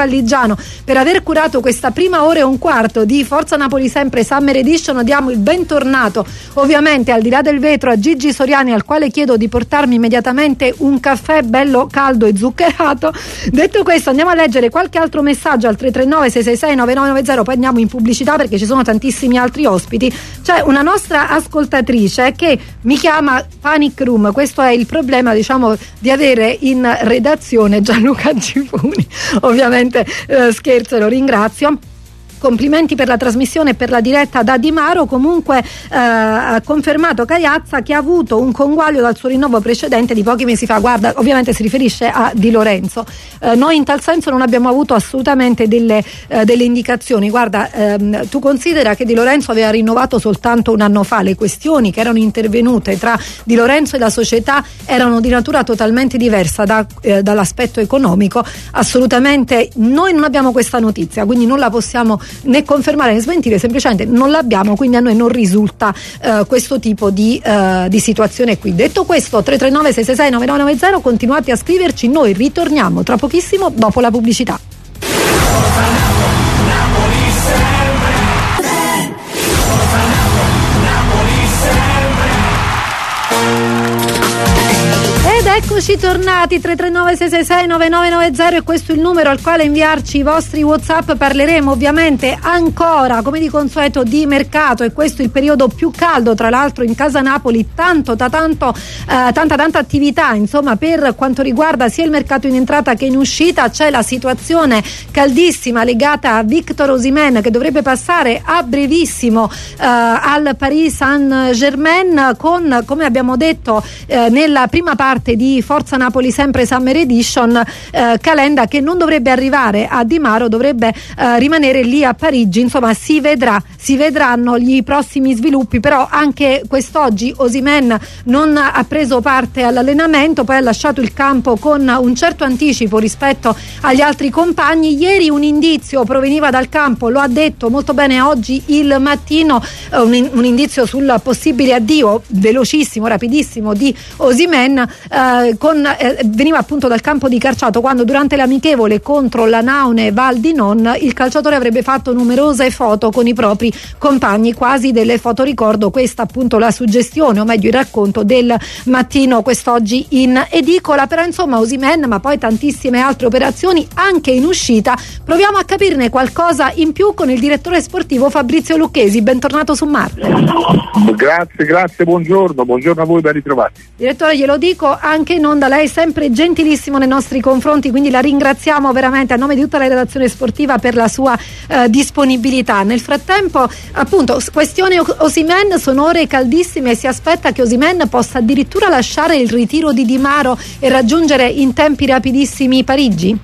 Galligiano per aver curato questa prima ora e un quarto di Forza Napoli Sempre Summer Edition. Diamo il bentornato ovviamente al di là del vetro a Gigi Soriani, al quale chiedo di portarmi immediatamente un caffè bello caldo e zuccherato. Detto questo, andiamo a leggere qualche altro messaggio al tre tre nove sei sei sei nove nove nove zero, poi andiamo in pubblicità perché ci sono tantissimi altri ospiti. C'è una nostra ascoltatrice che mi chiama Panic Room. Questo è il problema, diciamo, di avere in redazione Gianluca Gifuni. Ovviamente eh, scherzo, lo ringrazio. Complimenti per la trasmissione e per la diretta da Di Maro. Comunque eh, ha confermato Caiazza che ha avuto un conguaglio dal suo rinnovo precedente di pochi mesi fa. Guarda, ovviamente si riferisce a Di Lorenzo. Eh, noi in tal senso non abbiamo avuto assolutamente delle, eh, delle indicazioni. Guarda, ehm, tu considera che Di Lorenzo aveva rinnovato soltanto un anno fa. Le questioni che erano intervenute tra Di Lorenzo e la società erano di natura totalmente diversa da, eh, dall'aspetto economico. Assolutamente noi non abbiamo questa notizia, quindi non la possiamo né confermare né smentire, semplicemente non l'abbiamo, quindi a noi non risulta eh, questo tipo di, eh, di situazione qui. Detto questo, tre tre nove sei sei sei nove nove nove zero, continuate a scriverci, noi ritorniamo tra pochissimo dopo la pubblicità. Eccoci tornati, tre tre nove sei sei sei nove nove nove zero, e questo è il numero al quale inviarci i vostri WhatsApp. Parleremo ovviamente ancora, come di consueto, di mercato, e questo è il periodo più caldo tra l'altro in casa Napoli, tanto da tanto eh, tanta tanta attività insomma per quanto riguarda sia il mercato in entrata che in uscita. C'è la situazione caldissima legata a Victor Osimhen, che dovrebbe passare a brevissimo eh, al Paris Saint-Germain, con, come abbiamo detto eh, nella prima parte di Forza Napoli Sempre Summer Edition, eh, Calenda che non dovrebbe arrivare a Di Maro, dovrebbe eh, rimanere lì a Parigi. Insomma, si vedrà, si vedranno gli prossimi sviluppi. Però anche quest'oggi Osimhen non ha preso parte all'allenamento, poi ha lasciato il campo con un certo anticipo rispetto agli altri compagni. Ieri un indizio proveniva dal campo, lo ha detto molto bene oggi il mattino, eh, un, un indizio sul possibile addio velocissimo, rapidissimo di Osimhen. Eh, con, eh, veniva appunto dal campo di Carciato, quando durante l'amichevole contro la Naune Val di Non il calciatore avrebbe fatto numerose foto con i propri compagni, quasi delle fotoricordo. Questa appunto la suggestione, o meglio il racconto del mattino quest'oggi in edicola. Però insomma Osimhen, ma poi tantissime altre operazioni anche in uscita. Proviamo a capirne qualcosa in più con il direttore sportivo Fabrizio Lucchesi. Bentornato su Marte. Grazie, grazie, buongiorno, buongiorno a voi, ben ritrovati. Direttore, glielo dico anche in onda, lei è sempre gentilissimo nei nostri confronti, quindi la ringraziamo veramente a nome di tutta la redazione sportiva per la sua eh, disponibilità. Nel frattempo, appunto, questione Osimhen, sono ore caldissime e si aspetta che Osimhen possa addirittura lasciare il ritiro di Di Maro e raggiungere in tempi rapidissimi Parigi?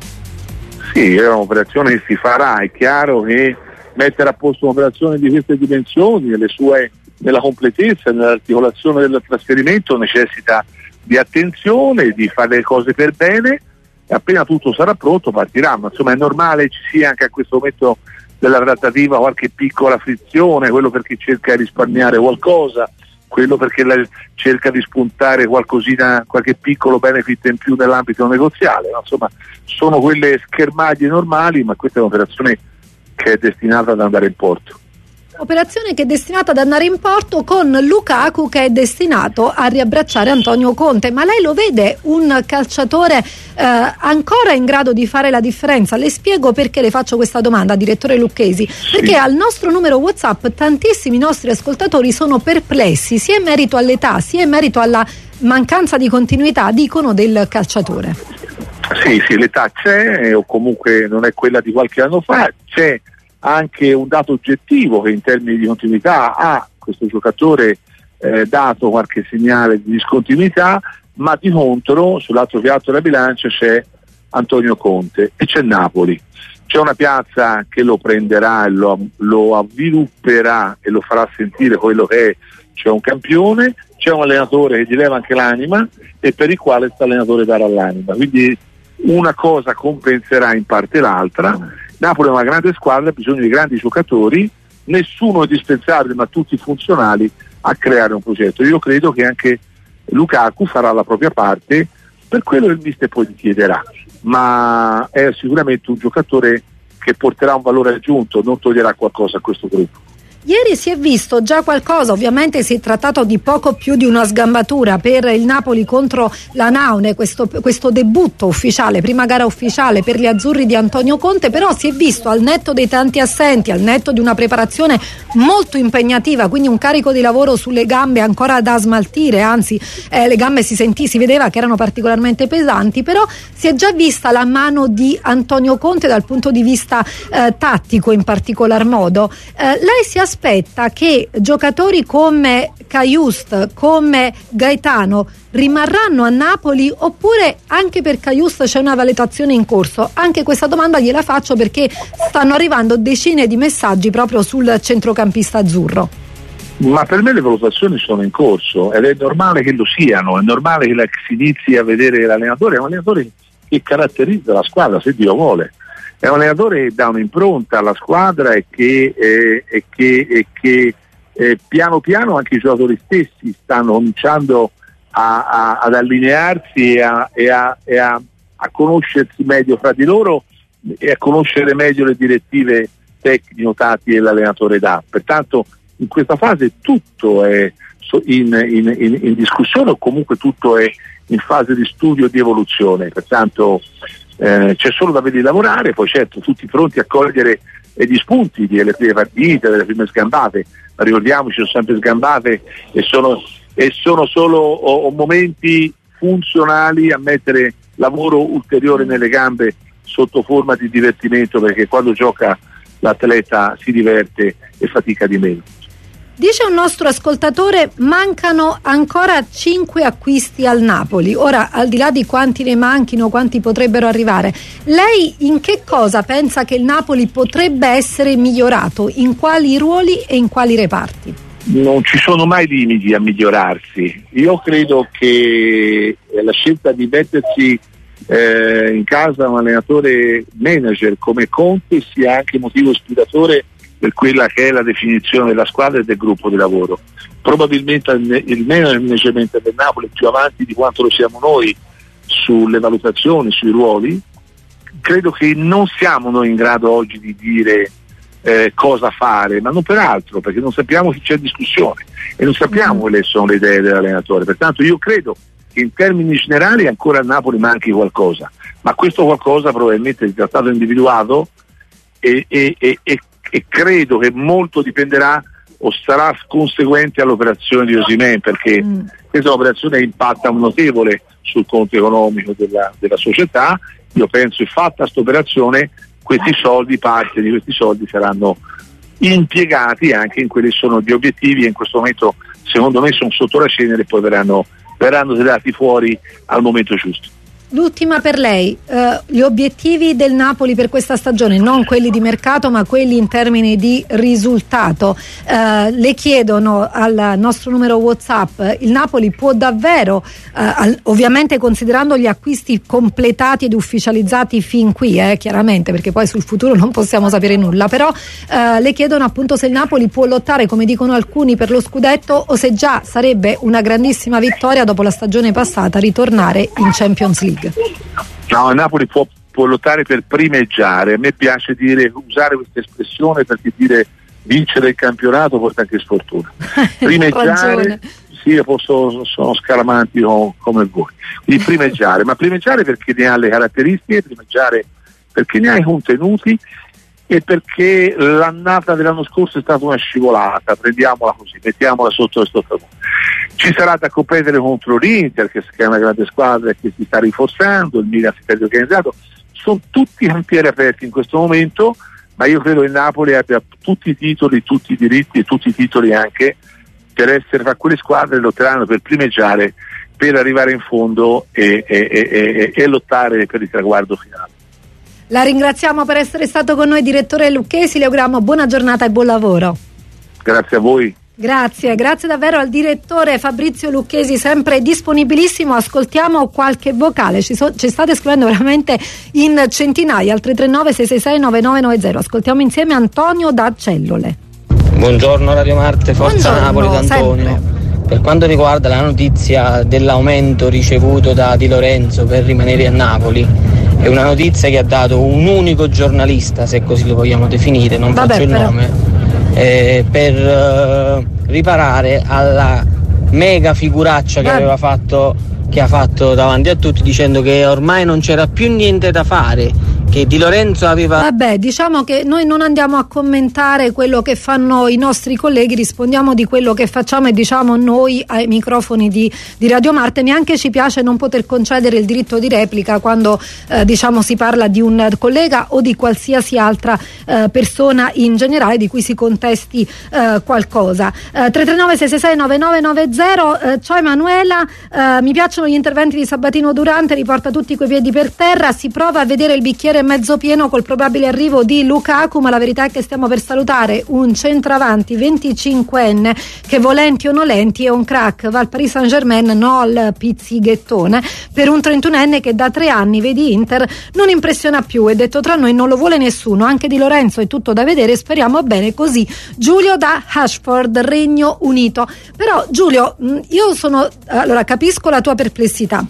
Sì, è un'operazione che si farà. È chiaro che mettere a posto un'operazione di queste dimensioni, nelle sue, nella completezza, nell'articolazione del trasferimento, necessita di attenzione, di fare le cose per bene, e appena tutto sarà pronto partirà. Ma insomma è normale ci sia anche a questo momento della trattativa qualche piccola frizione, quello perché cerca di risparmiare qualcosa, quello perché la, cerca di spuntare qualcosina, qualche piccolo benefit in più nell'ambito negoziale. Ma insomma sono quelle schermaglie normali, ma questa è un'operazione che è destinata ad andare in porto. Operazione che è destinata ad andare in porto, con Lukaku che è destinato a riabbracciare Antonio Conte. Ma lei lo vede un calciatore eh, ancora in grado di fare la differenza? Le spiego perché le faccio questa domanda, direttore Lucchesi. Sì. Perché al nostro numero WhatsApp tantissimi nostri ascoltatori sono perplessi, sia in merito all'età sia in merito alla mancanza di continuità, dicono, del calciatore. Sì, sì, l'età c'è, o comunque non è quella di qualche anno fa. C'è anche un dato oggettivo che in termini di continuità ha questo giocatore eh, dato qualche segnale di discontinuità, ma di contro sull'altro piatto della bilancia c'è Antonio Conte e c'è Napoli. C'è una piazza che lo prenderà e lo, lo avvilupperà e lo farà sentire quello che è, c'è un campione, c'è un allenatore che gli leva anche l'anima e per il quale questo allenatore darà l'anima, quindi una cosa compenserà in parte l'altra. Napoli è una grande squadra, ha bisogno di grandi giocatori, nessuno è dispensabile ma tutti funzionali a creare un progetto. Io credo che anche Lukaku farà la propria parte, per quello il mister poi gli chiederà ma è sicuramente un giocatore che porterà un valore aggiunto, non toglierà qualcosa a questo gruppo. Ieri si è visto già qualcosa, ovviamente si è trattato di poco più di una sgambatura per il Napoli contro la Naune, questo, questo debutto ufficiale, prima gara ufficiale per gli azzurri di Antonio Conte, però si è visto al netto dei tanti assenti, al netto di una preparazione molto impegnativa, quindi un carico di lavoro sulle gambe ancora da smaltire, anzi eh, le gambe si sentì, si vedeva che erano particolarmente pesanti, però si è già vista la mano di Antonio Conte dal punto di vista eh, tattico in particolar modo. Eh, lei si aspetta che giocatori come Cajuste, come Gaetano rimarranno a Napoli, oppure anche per Cajuste c'è una valutazione in corso? Anche questa domanda gliela faccio perché stanno arrivando decine di messaggi proprio sul centrocampista azzurro. Ma per me le valutazioni sono in corso ed è normale che lo siano, è normale che si inizi a vedere l'allenatore, è un allenatore che caratterizza la squadra, se Dio vuole. È un allenatore che dà un'impronta alla squadra e che, eh, e che, e che eh, piano piano anche i giocatori stessi stanno cominciando a, a, ad allinearsi e, a, e, a, e a, a conoscersi meglio fra di loro e a conoscere meglio le direttive tecnico-tattiche che l'allenatore dà. Pertanto in questa fase tutto è in, in, in, in discussione o comunque tutto è in fase di studio e di evoluzione. Pertanto Eh, c'è solo da vedere lavorare, poi certo tutti pronti a cogliere eh, gli spunti delle prime partite, delle prime sgambate, ma ricordiamoci sono sempre sgambate e sono, e sono solo o, o momenti funzionali a mettere lavoro ulteriore nelle gambe sotto forma di divertimento, perché quando gioca l'atleta si diverte e fatica di meno. Dice un nostro ascoltatore, mancano ancora cinque acquisti al Napoli. Ora, al di là di quanti ne manchino, quanti potrebbero arrivare, lei in che cosa pensa che il Napoli potrebbe essere migliorato? In quali ruoli e in quali reparti? Non ci sono mai limiti a migliorarsi. Io credo che la scelta di mettersi eh, in casa un allenatore manager come Conte sia anche motivo ispiratore per quella che è la definizione della squadra e del gruppo di lavoro. Probabilmente il management del Napoli è più avanti di quanto lo siamo noi sulle valutazioni, sui ruoli. Credo che non siamo noi in grado oggi di dire eh, cosa fare, ma non per altro, perché non sappiamo che c'è discussione e non sappiamo quali sono le idee dell'allenatore. Pertanto io credo che in termini generali ancora a Napoli manchi qualcosa, ma questo qualcosa probabilmente è già stato individuato e, e, e, e e credo che molto dipenderà o sarà conseguente all'operazione di Osimhen, perché mm. questa operazione impatta un notevole sul conto economico della, della società. Io penso che fatta questa operazione questi soldi, parte di questi soldi saranno impiegati anche in quelli che sono gli obiettivi e in questo momento secondo me sono sotto la cenere e poi verranno, verranno tirati fuori al momento giusto. L'ultima per lei, eh, gli obiettivi del Napoli per questa stagione, non quelli di mercato ma quelli in termini di risultato. Eh, le chiedono al nostro numero WhatsApp, il Napoli può davvero, eh, al, ovviamente considerando gli acquisti completati ed ufficializzati fin qui, eh, chiaramente, perché poi sul futuro non possiamo sapere nulla, però eh, le chiedono appunto se il Napoli può lottare, come dicono alcuni, per lo scudetto o se già sarebbe una grandissima vittoria dopo la stagione passata ritornare in Champions League. No, il Napoli può, può lottare per primeggiare. A me piace dire, usare questa espressione perché dire vincere il campionato porta anche sfortuna. Primeggiare, sì, io posso, sono scaramantico come voi. Quindi primeggiare, ma primeggiare perché ne ha le caratteristiche, primeggiare perché ne ha i contenuti e perché l'annata dell'anno scorso è stata una scivolata, prendiamola così, mettiamola sotto questo tavolino. Ci sarà da competere contro l'Inter, che è una grande squadra e che si sta rinforzando, il Milan si sta riorganizzato, sono tutti cantieri aperti in questo momento, ma io credo che il Napoli abbia tutti i titoli, tutti i diritti e tutti i titoli anche per essere fra quelle squadre che lotteranno per primeggiare, per arrivare in fondo e, e, e, e, e lottare per il traguardo finale. La ringraziamo per essere stato con noi, direttore Lucchesi, le auguriamo buona giornata e buon lavoro. Grazie a voi. Grazie, grazie davvero al direttore Fabrizio Lucchesi, sempre disponibilissimo. Ascoltiamo qualche vocale, ci, so, ci state scrivendo veramente in centinaia al tre tre nove sei sei sei nove nove nove zero. Ascoltiamo insieme Antonio da Cellole. Buongiorno Radio Marte, forza Buongiorno, Napoli da Antonio. sempre. Per quanto riguarda la notizia dell'aumento ricevuto da Di Lorenzo per rimanere a Napoli, è una notizia che ha dato un unico giornalista, se così lo vogliamo definire, non Vabbè, faccio il però. nome, eh, per eh, riparare alla mega figuraccia che Vabbè. aveva fatto che ha fatto davanti a tutti, dicendo che ormai non c'era più niente da fare, che Di Lorenzo aveva... Vabbè, diciamo che noi non andiamo a commentare quello che fanno i nostri colleghi, rispondiamo di quello che facciamo e diciamo noi ai microfoni di, di Radio Marte. Neanche ci piace non poter concedere il diritto di replica quando eh, diciamo si parla di un collega o di qualsiasi altra eh, persona in generale di cui si contesti eh, qualcosa. eh, tre tre nove sei sei sei nove nove nove zero. eh, ciao Emanuela, eh, mi piacciono gli interventi di Sabatino Durante, riporta tutti coi piedi per terra, si prova a vedere il bicchiere mezzo pieno col probabile arrivo di Lukaku, ma la verità è che stiamo per salutare un centravanti venticinquenne che, volenti o nolenti, è un crack, va al Paris Saint Germain, no al pizzighettone, per un trentunenne che da tre anni, vedi Inter, non impressiona più, e detto tra noi non lo vuole nessuno, anche Di Lorenzo è tutto da vedere, speriamo bene così. Giulio da Ashford, Regno Unito. Però Giulio, io sono, allora capisco la tua perplessità.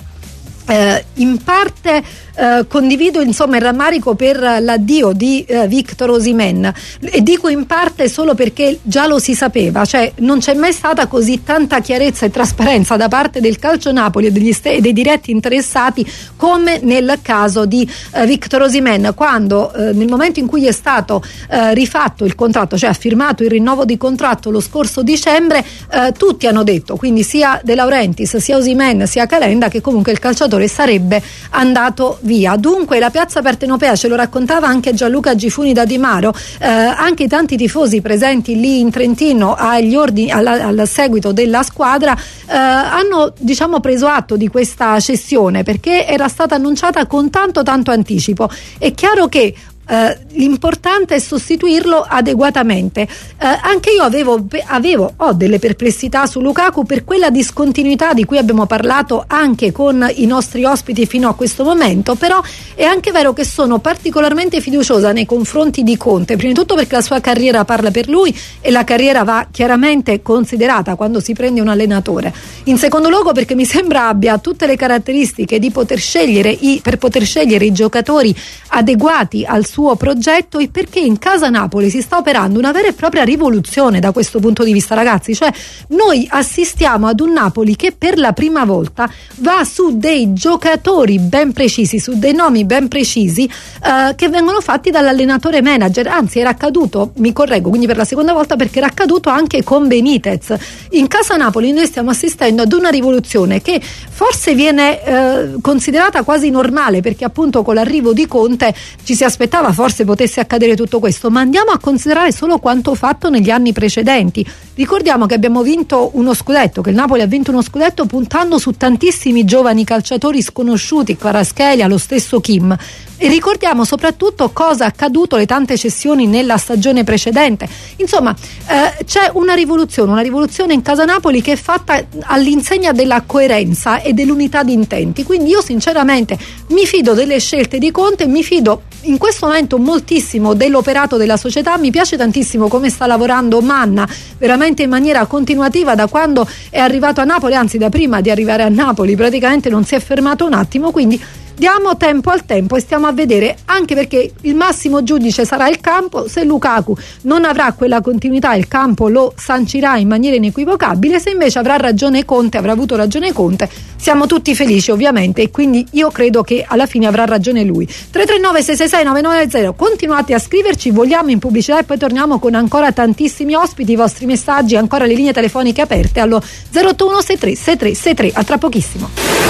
Eh, in parte eh, condivido insomma il rammarico per l'addio di eh, Victor Osimhen, e dico in parte solo perché già lo si sapeva, cioè non c'è mai stata così tanta chiarezza e trasparenza da parte del Calcio Napoli e degli st- dei diretti interessati come nel caso di eh, Victor Osimhen, quando eh, nel momento in cui è stato eh, rifatto il contratto, cioè ha firmato il rinnovo di contratto lo scorso dicembre, eh, tutti hanno detto, quindi sia De Laurentiis, sia Osimhen, sia Calenda, che comunque il calciatore sarebbe andato via. Dunque la piazza partenopea, ce lo raccontava anche Gianluca Gifuni da Di Maro, eh, anche i tanti tifosi presenti lì in Trentino agli ordini, al, al seguito della squadra, eh, hanno diciamo preso atto di questa cessione, perché era stata annunciata con tanto tanto anticipo. È chiaro che Uh, l'importante è sostituirlo adeguatamente. Uh, anche io avevo, avevo ho delle perplessità su Lukaku per quella discontinuità di cui abbiamo parlato anche con i nostri ospiti fino a questo momento, però è anche vero che sono particolarmente fiduciosa nei confronti di Conte, prima di tutto perché la sua carriera parla per lui e la carriera va chiaramente considerata quando si prende un allenatore. In secondo luogo perché mi sembra abbia tutte le caratteristiche di poter scegliere i, per poter scegliere i giocatori adeguati al suo progetto, e perché in casa Napoli si sta operando una vera e propria rivoluzione da questo punto di vista, ragazzi. Cioè noi assistiamo ad un Napoli che per la prima volta va su dei giocatori ben precisi, su dei nomi ben precisi, eh, che vengono fatti dall'allenatore manager. Anzi, era accaduto, mi correggo, quindi per la seconda volta, perché era accaduto anche con Benitez. In casa Napoli noi stiamo assistendo ad una rivoluzione che forse viene eh, considerata quasi normale, perché appunto con l'arrivo di Conte ci si aspettava forse potesse accadere tutto questo, ma andiamo a considerare solo quanto fatto negli anni precedenti. Ricordiamo che abbiamo vinto uno scudetto, che il Napoli ha vinto uno scudetto puntando su tantissimi giovani calciatori sconosciuti, Kvaratskhelia, lo stesso Kim, e ricordiamo soprattutto cosa è accaduto, le tante cessioni nella stagione precedente. Insomma, eh, c'è una rivoluzione, una rivoluzione in casa Napoli che è fatta all'insegna della coerenza e dell'unità di intenti. Quindi io sinceramente mi fido delle scelte di Conte, mi fido in questo momento moltissimo dell'operato della società. Mi piace tantissimo come sta lavorando Manna, veramente in maniera continuativa da quando è arrivato a Napoli, anzi da prima di arrivare a Napoli praticamente non si è fermato un attimo, quindi diamo tempo al tempo e stiamo a vedere, anche perché il massimo giudice sarà il campo. Se Lukaku non avrà quella continuità, il campo lo sancirà in maniera inequivocabile. Se invece avrà ragione Conte, avrà avuto ragione Conte, siamo tutti felici ovviamente, e quindi io credo che alla fine avrà ragione lui. Tre tre nove sei sei sei nove nove zero, continuate a scriverci, vogliamo in pubblicità e poi torniamo con ancora tantissimi ospiti, i vostri messaggi, ancora le linee telefoniche aperte allo zero otto uno sei tre sei tre sei tre. A tra pochissimo.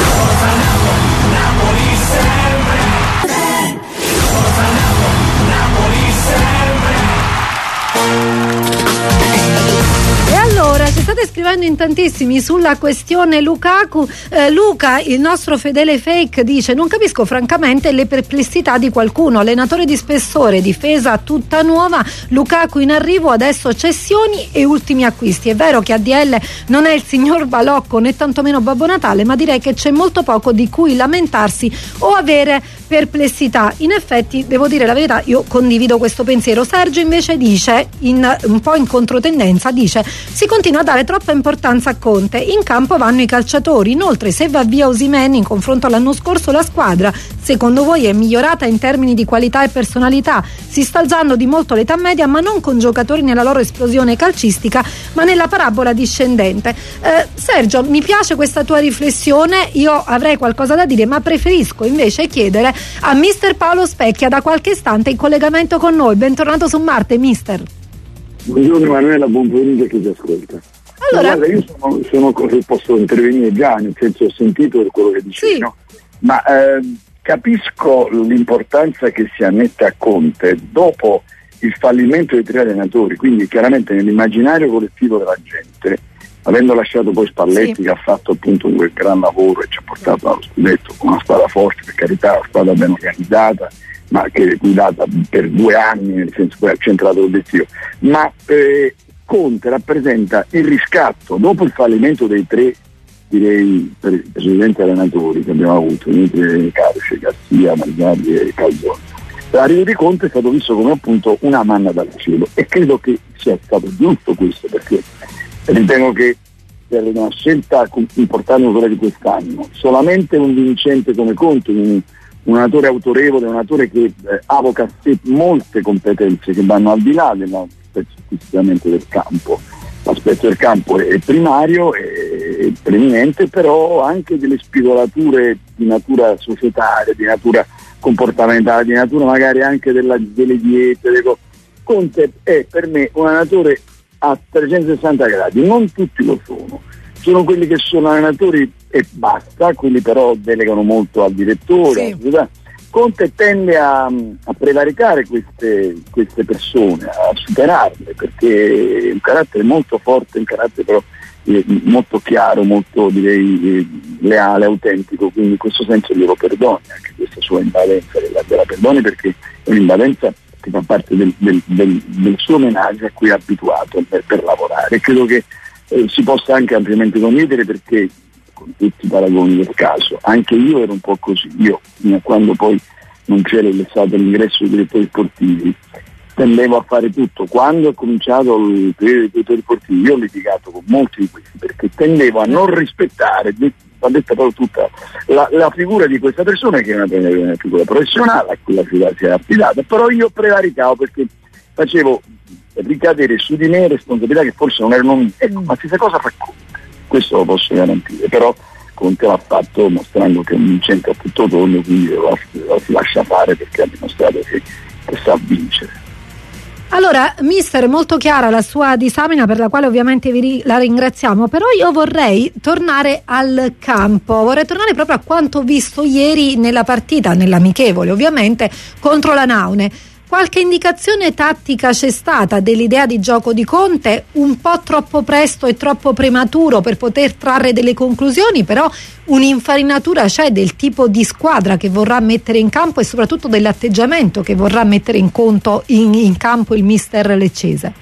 E allora ci state scrivendo in tantissimi sulla questione Lukaku. eh, Luca, il nostro fedele fake, dice: non capisco francamente le perplessità di qualcuno, allenatore di spessore, difesa tutta nuova, Lukaku in arrivo, adesso cessioni e ultimi acquisti. È vero che A D L non è il signor Balocco né tantomeno Babbo Natale, ma direi che c'è molto poco di cui lamentarsi o avere perplessità. In effetti devo dire la verità, io condivido questo pensiero. Sergio invece dice, in, un po' in controtendenza, dice: si continua a dare troppa importanza a Conte, in campo vanno i calciatori, inoltre se va via Osimhen in confronto all'anno scorso la squadra secondo voi è migliorata in termini di qualità e personalità? Si sta alzando di molto l'età media, ma non con giocatori nella loro esplosione calcistica, ma nella parabola discendente. Eh, Sergio, mi piace questa tua riflessione, io avrei qualcosa da dire, ma preferisco invece chiedere a mister Paolo Specchia, da qualche istante in collegamento con noi. Bentornato su Marte, mister. Buongiorno Emanuela, buon pomeriggio a chi ti ascolta. Allora, guarda, io sono, sono posso intervenire già, nel senso ho sentito per quello che dicevi, sì. No? Ma eh, capisco l'importanza che si annetta a Conte dopo il fallimento dei tre allenatori, quindi chiaramente nell'immaginario collettivo della gente, avendo lasciato poi Spalletti, sì, che ha fatto appunto quel gran lavoro e ci ha portato allo scudetto con una squadra forte, per carità, una squadra ben organizzata, ma che è guidata per due anni, nel senso che ha centrato l'obiettivo. Ma eh, Conte rappresenta il riscatto dopo il fallimento dei tre, direi, precedenti allenatori che abbiamo avuto, Carice, Garcia, Magnari e Calzone. L'arrivo di Conte è stato visto come appunto una manna dal cielo, e credo che sia stato giusto questo, perché ritengo che per una scelta importante come quella di quest'anno, solamente un vincente come Conte, un, un allenatore autorevole, un allenatore che eh, avoca a sé molte competenze che vanno al di là dell'aspetto specificamente del campo. L'aspetto del campo è primario, è preminente, però anche delle spigolature di natura societaria, di natura comportamentale, di natura magari anche della, delle diete. Delle Conte è per me un allenatore a trecentosessanta gradi, non tutti lo sono, sono quelli che sono allenatori e basta, quelli però delegano molto al direttore. Sì. Conte tende a, a prevaricare queste, queste persone, a superarle, perché è un carattere molto forte, un carattere però eh, molto chiaro, molto direi eh, leale, autentico, quindi in questo senso glielo perdoni anche questa sua invadenza, la perdoni perché è un'invadenza che fa parte del, del, del, del suo menaggio a cui è abituato per, per lavorare. Credo che eh, si possa anche ampiamente condividere, perché con tutti i paragoni del caso, anche io ero un po' così. Io quando poi non c'era stato l'ingresso dei direttori sportivi tendevo a fare tutto. Quando ho cominciato il periodo dei direttori sportivi io ho litigato con molti di questi, perché tendevo a non rispettare, va detta proprio tutta la, la figura di questa persona, che è una, una figura professionale a cui la figura si è affidata, però io prevaricavo perché facevo ricadere su di me responsabilità che forse non erano mie. Ecco, ma stessa cosa fa Conte, questo lo posso garantire, però Conte l'ha fatto mostrando che è un vincente a tutto tondo, quindi lo, lo si lascia fare perché ha dimostrato che, che sa vincere. Allora, mister, molto chiara la sua disamina, per la quale ovviamente vi ri- la ringraziamo, però io vorrei tornare al campo, vorrei tornare proprio a quanto visto ieri nella partita, nell'amichevole ovviamente, contro la Naune. Qualche indicazione tattica c'è stata dell'idea di gioco di Conte, un po' troppo presto e troppo prematuro per poter trarre delle conclusioni, però un'infarinatura c'è del tipo di squadra che vorrà mettere in campo e soprattutto dell'atteggiamento che vorrà mettere in conto in, in campo il mister leccese.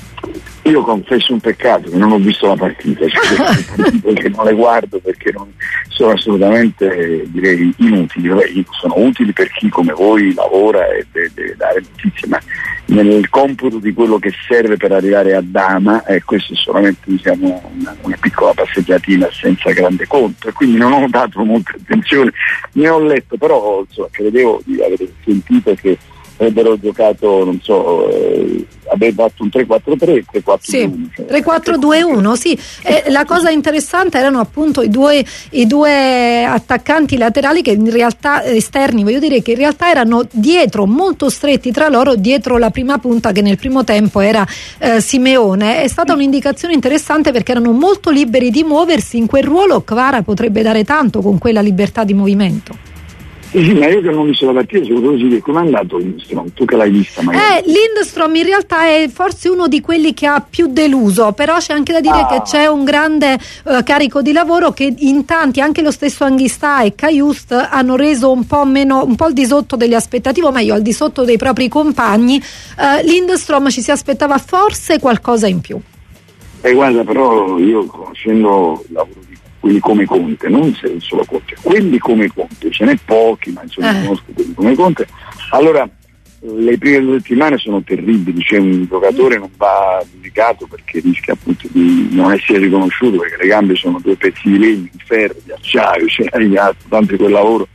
Io confesso un peccato, che non ho visto la partita, cioè perché non le guardo, perché non, sono assolutamente, direi, inutili. Sono utili per chi come voi lavora e deve dare notizie, ma nel computo di quello che serve per arrivare a Dama, eh, questo è solamente, diciamo, una, una piccola passeggiatina senza grande conto, e quindi non ho dato molta attenzione, ne ho letto, però insomma, credevo di aver sentito che avrebbero giocato, non so, eh, aveva fatto un tre quattro tre, tre quattro due uno. Sì, cioè, tre quattro due uno, sì. E la cosa interessante erano appunto i due, i due attaccanti laterali che in realtà, esterni, voglio dire, che in realtà erano dietro, molto stretti tra loro, dietro la prima punta che nel primo tempo era eh, Simeone. È stata un'indicazione interessante perché erano molto liberi di muoversi. In quel ruolo Kvara potrebbe dare tanto con quella libertà di movimento. Sì, sì, ma io che non ho visto la partita, secondo me come è andato Lindstrom? Tu che l'hai vista magari? Eh, Lindstrom in realtà è forse uno di quelli che ha più deluso, però c'è anche da dire ah. che c'è un grande uh, carico di lavoro che in tanti, anche lo stesso Anghissà e Cajuste, hanno reso un po' meno, un po' al di sotto delle aspettative, o meglio al di sotto dei propri compagni. uh, Lindstrom ci si aspettava forse qualcosa in più. Eh guarda, però io conoscendo il lavoro di quelli come Conte, non solo Conte, quelli come Conte, ce n'è pochi, ma insomma eh. conosco quelli come Conte. Allora, le prime due settimane sono terribili, cioè un giocatore non va giudicato perché rischia appunto di non essere riconosciuto, perché le gambe sono due pezzi di legno, di ferro, di acciaio, cioè hai tanto quel lavoro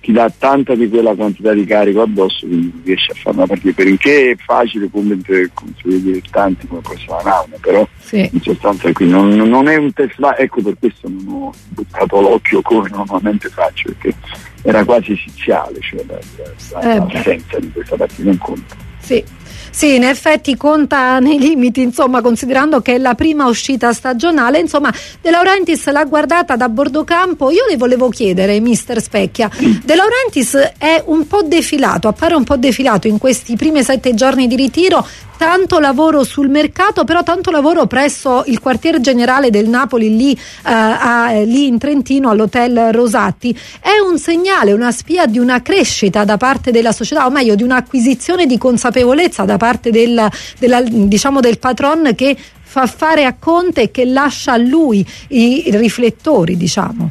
ti dà tanta di quella quantità di carico addosso, quindi riesci a fare una partita. Perché è facile come dei dilettanti come può essere la Nauna, però sì. In sostanza qui non, non è un test, ecco per questo non ho buttato l'occhio come normalmente faccio, perché era quasi esiziale, cioè l'assenza eh di questa partita in conto. Sì. Sì, in effetti conta nei limiti, insomma, considerando che è la prima uscita stagionale. Insomma, De Laurentiis l'ha guardata da bordocampo. Io le volevo chiedere, mister Specchia, De Laurentiis è un po' defilato, appare un po' defilato in questi primi sette giorni di ritiro, tanto lavoro sul mercato, però tanto lavoro presso il quartier generale del Napoli lì, uh, a, lì in Trentino all'hotel Rosatti. È un segnale, una spia di una crescita da parte della società, o meglio di un'acquisizione di consapevolezza da parte del, della, diciamo del patron, che fa fare a Conte e che lascia a lui i, i riflettori, diciamo.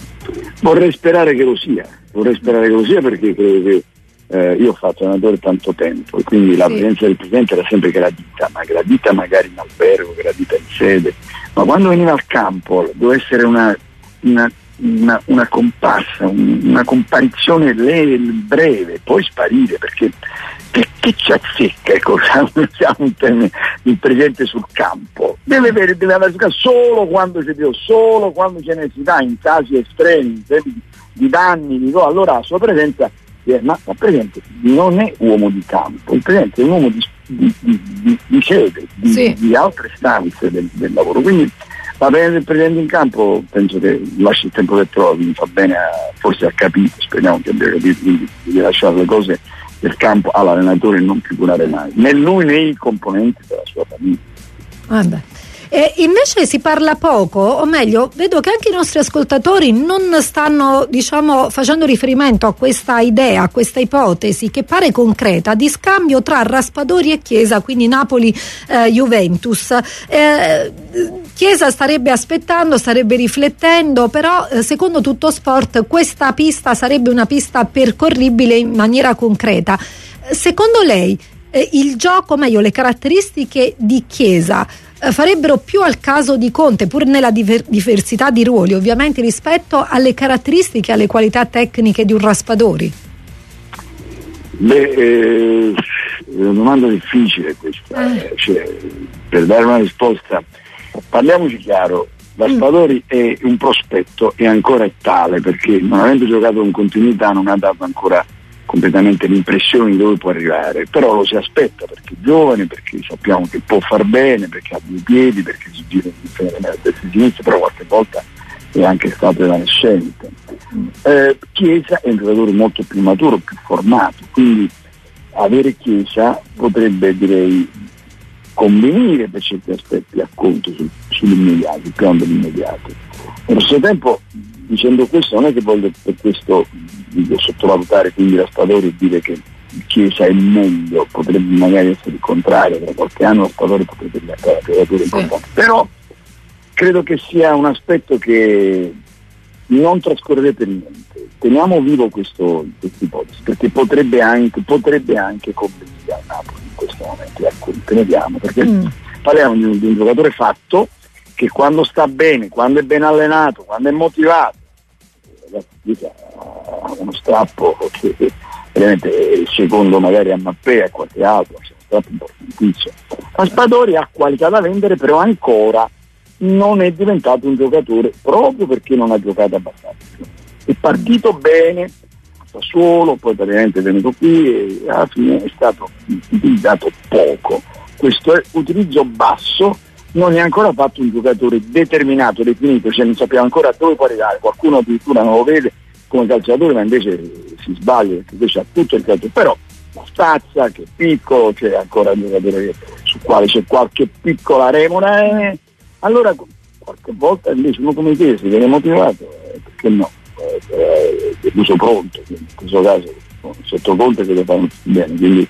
Vorrei sperare che lo sia, vorrei sperare che lo sia perché credo che Eh, io ho fatto allenatore tanto tempo e quindi la sì. presenza del presidente era sempre gradita, ma gradita magari in albergo, gradita in sede, ma quando veniva al campo doveva essere una, una, una, una comparsa, un, una comparizione breve, poi sparire, perché che ci azzecca, ecco, usiamo un termine, il presidente sul campo, deve avere, deve avere solo quando c'è Dio, solo quando c'è necessità, in casi estremi, in termini di danni, di no, allora la sua presenza. Ma il Presidente non è uomo di campo, il Presidente è un uomo di, di, di, di sede, di, sì. di altre stanze del, del lavoro, quindi la presenza del Presidente in campo penso che lasci il tempo che trovi, fa bene, a, forse ha capito, speriamo che abbia capito, quindi di lasciare le cose del campo all'allenatore e non più curare mai, né lui né i componenti della sua famiglia. Vabbè. E invece si parla poco, o meglio, vedo che anche i nostri ascoltatori non stanno, diciamo, facendo riferimento a questa idea, a questa ipotesi che pare concreta di scambio tra Raspadori e Chiesa, quindi Napoli-Juventus. Eh, eh, Chiesa starebbe aspettando, starebbe riflettendo, però eh, secondo Tutto Sport questa pista sarebbe una pista percorribile in maniera concreta. Secondo lei eh, il gioco, meglio le caratteristiche di Chiesa farebbero più al caso di Conte, pur nella diver- diversità di ruoli ovviamente, rispetto alle caratteristiche, alle qualità tecniche di un Raspadori? Beh, eh, è una domanda difficile questa, eh. cioè, per dare una risposta parliamoci chiaro, Raspadori mm. è un prospetto e ancora è tale, perché non avendo giocato con continuità non ha dato ancora completamente l'impressione di dove può arrivare, però lo si aspetta perché è giovane, perché sappiamo che può far bene, perché ha due piedi, perché si gira a destra e a sinistra, però qualche volta è anche stato evanescente. Eh, Chiesa è un giocatore molto più maturo, più formato, quindi avere Chiesa potrebbe, direi, convenire per certi aspetti a Conte sul, sull'immediato, il piano dell'immediato. Allo stesso tempo, dicendo questo, non è che voglio per questo dico, sottovalutare quindi Raspadori e dire che Chiesa è meglio, potrebbe magari essere il contrario, tra qualche anno Raspadori potrebbe diventare un giocatore importante, però credo che sia un aspetto che non trascorrere per niente. Teniamo vivo questo questa ipotesi, perché potrebbe anche potrebbe anche convenire a Napoli in questo momento, ecco, vediamo, perché mm. parliamo di un, di un giocatore fatto che quando sta bene, quando è ben allenato, quando è motivato, ragazzi, ha uno strappo che veramente è il secondo magari a Mappé, a qualche altro, c'è uno strappo importantissimo. Raspadori ha qualità da vendere, però ancora non è diventato un giocatore proprio perché non ha giocato abbastanza. È partito bene da solo, poi praticamente è venuto qui e alla fine è stato utilizzato poco. Questo è utilizzo basso, non è ancora fatto un giocatore determinato, definito, cioè non sappiamo ancora dove può arrivare, qualcuno addirittura non lo vede come calciatore, ma invece si sbaglia perché invece ha tutto il calcio, però la stazza, che è piccolo, c'è ancora un giocatore su quale c'è qualche piccola remora, eh, allora qualche volta invece uno come te si viene motivato, eh, perché no, eh, è l'uso pronto, quindi in questo caso sotto Conte se lo fanno bene, quindi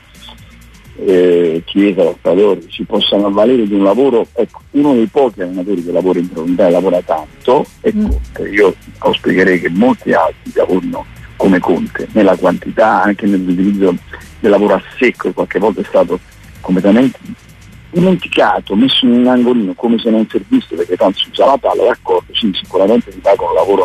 eh, Chiesa, Raspadori si possano avvalere di un lavoro, ecco, uno dei pochi allenatori che lavora in profondità e lavora tanto è Conte. Io auspicherei che molti altri lavorino come Conte, nella quantità, anche nell'utilizzo del lavoro a secco, qualche volta è stato completamente dimenticato, messo in un angolino come se non servisse, perché tanto si usa la palla, d'accordo, sì, sicuramente si fa con un lavoro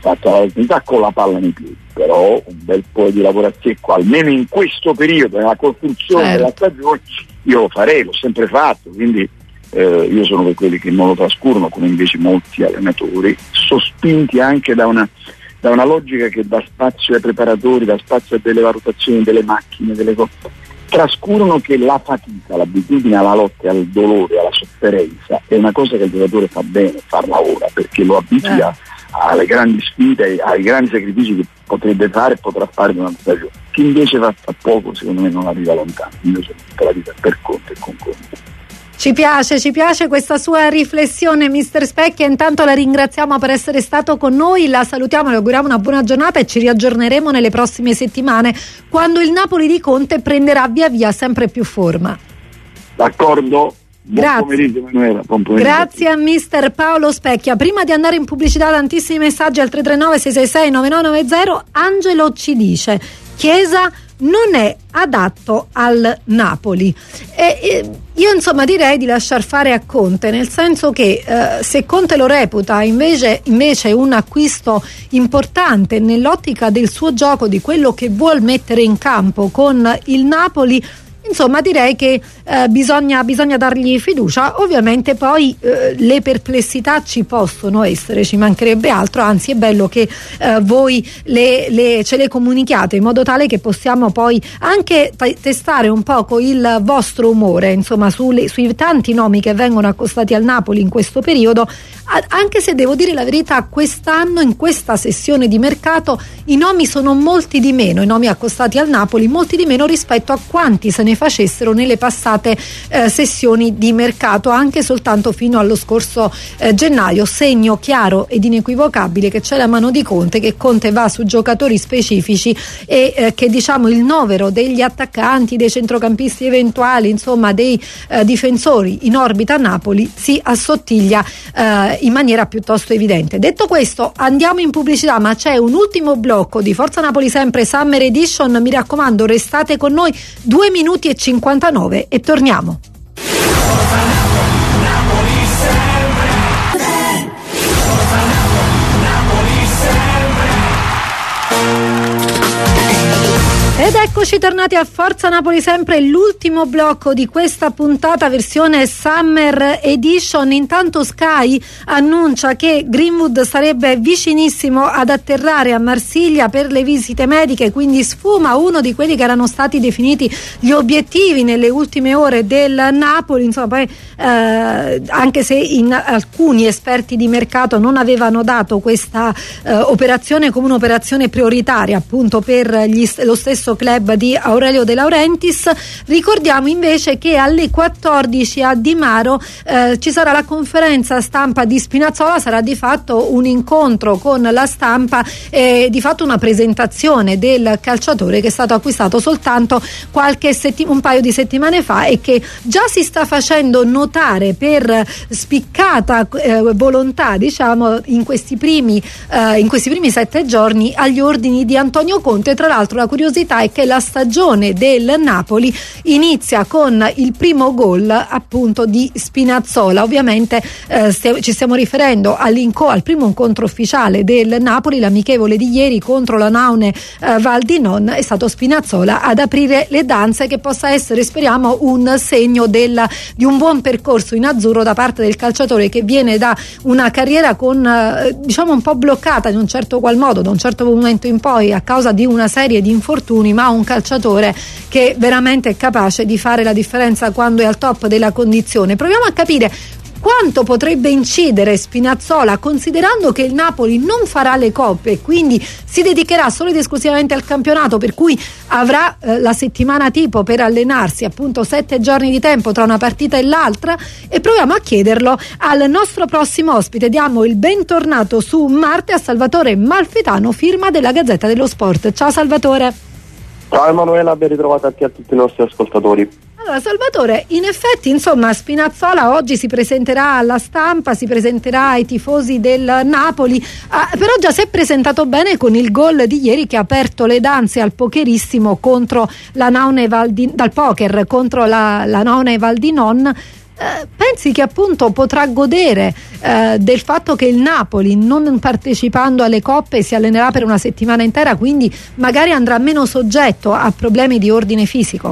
fatto la opportunità con la palla nei piedi, però un bel po' di lavoro a secco, almeno in questo periodo, nella costruzione certo. della stagione, io lo farei, l'ho sempre fatto, quindi eh, io sono per quelli che non lo trascurano, come invece molti allenatori, sospinti anche da una, da una logica che dà spazio ai preparatori, dà spazio a delle valutazioni delle macchine, delle cose, trascurano che la fatica, l'abitudine alla lotta, al dolore, alla sofferenza è una cosa che il giocatore fa bene farla ora, perché lo abitua eh. alle grandi sfide, ai grandi sacrifici che potrebbe fare e potrà fare durante la stagione. Chi invece fa poco secondo me non arriva lontano, invece tutta la vita per conto e con conto. Ci piace, ci piace questa sua riflessione, mister Specchia. Intanto la ringraziamo per essere stato con noi, la salutiamo, le auguriamo una buona giornata e ci riaggiorneremo nelle prossime settimane quando il Napoli di Conte prenderà via via sempre più forma. D'accordo. Buon Grazie. pomeriggio Emanuela, buon pomeriggio. Grazie a mister Paolo Specchia. Prima di andare in pubblicità, tantissimi messaggi al tre tre nove sei sei sei nove nove nove zero. Angelo ci dice: Chiesa non è adatto al Napoli. E, e io insomma direi di lasciar fare a Conte, nel senso che eh, se Conte lo reputa invece, invece un acquisto importante nell'ottica del suo gioco, di quello che vuol mettere in campo con il Napoli, insomma direi che eh, bisogna, bisogna dargli fiducia. Ovviamente poi eh, le perplessità ci possono essere, ci mancherebbe altro, anzi è bello che eh, voi le, le, ce le comunichiate in modo tale che possiamo poi anche t- testare un poco il vostro umore, insomma sulle, sui tanti nomi che vengono accostati al Napoli in questo periodo, a- anche se devo dire la verità, quest'anno in questa sessione di mercato i nomi sono molti di meno, i nomi accostati al Napoli molti di meno rispetto a quanti se ne facessero nelle passate eh, sessioni di mercato, anche soltanto fino allo scorso eh, gennaio, segno chiaro ed inequivocabile che c'è la mano di Conte, che Conte va su giocatori specifici e eh, che diciamo il novero degli attaccanti, dei centrocampisti eventuali, insomma dei eh, difensori in orbita a Napoli si assottiglia eh, in maniera piuttosto evidente. Detto questo, andiamo in pubblicità, ma c'è un ultimo blocco di Forza Napoli sempre Summer Edition, mi raccomando restate con noi, due minuti e cinquantanove e torniamo. Ed eccoci tornati a Forza Napoli sempre, l'ultimo blocco di questa puntata versione Summer Edition. Intanto Sky annuncia che Greenwood sarebbe vicinissimo ad atterrare a Marsiglia per le visite mediche, quindi sfuma uno di quelli che erano stati definiti gli obiettivi nelle ultime ore del Napoli. Insomma, poi eh, anche se in alcuni esperti di mercato non avevano dato questa eh, operazione come un'operazione prioritaria appunto per gli, lo stesso club di Aurelio De Laurentiis, ricordiamo invece che alle quattordici a Di Maro eh, ci sarà la conferenza stampa di Spinazzola, sarà di fatto un incontro con la stampa e di fatto una presentazione del calciatore che è stato acquistato soltanto qualche setti- un paio di settimane fa e che già si sta facendo notare per spiccata eh, volontà, diciamo, in questi primi eh, in questi primi sette giorni agli ordini di Antonio Conte. Tra l'altro la curiosità è che la stagione del Napoli inizia con il primo gol appunto di Spinazzola. Ovviamente eh, st- ci stiamo riferendo all'inco- al primo incontro ufficiale del Napoli, l'amichevole di ieri contro la Naune eh, Val di Non. È stato Spinazzola ad aprire le danze, che possa essere, speriamo, un segno del, di un buon percorso in azzurro da parte del calciatore, che viene da una carriera con eh, diciamo un po' bloccata in un certo qual modo da un certo momento in poi a causa di una serie di infortuni, ma un calciatore che veramente è capace di fare la differenza quando è al top della condizione. Proviamo a capire quanto potrebbe incidere Spinazzola, considerando che il Napoli non farà le coppe e quindi si dedicherà solo ed esclusivamente al campionato, per cui avrà eh, la settimana tipo per allenarsi, appunto sette giorni di tempo tra una partita e l'altra, e proviamo a chiederlo al nostro prossimo ospite. Diamo il bentornato su Marte a Salvatore Malfitano, firma della Gazzetta dello Sport. Ciao Salvatore. Ciao Emanuela, ben ritrovata anche a tutti i nostri ascoltatori. Allora Salvatore, in effetti insomma Spinazzola oggi si presenterà alla stampa, si presenterà ai tifosi del Napoli, ah, però già si è presentato bene con il gol di ieri che ha aperto le danze al pokerissimo contro la Naune Val di, dal poker contro la, la Naune Val di Non. eh, pensi che appunto potrà godere eh, del fatto che il Napoli, non partecipando alle coppe, si allenerà per una settimana intera, quindi magari andrà meno soggetto a problemi di ordine fisico?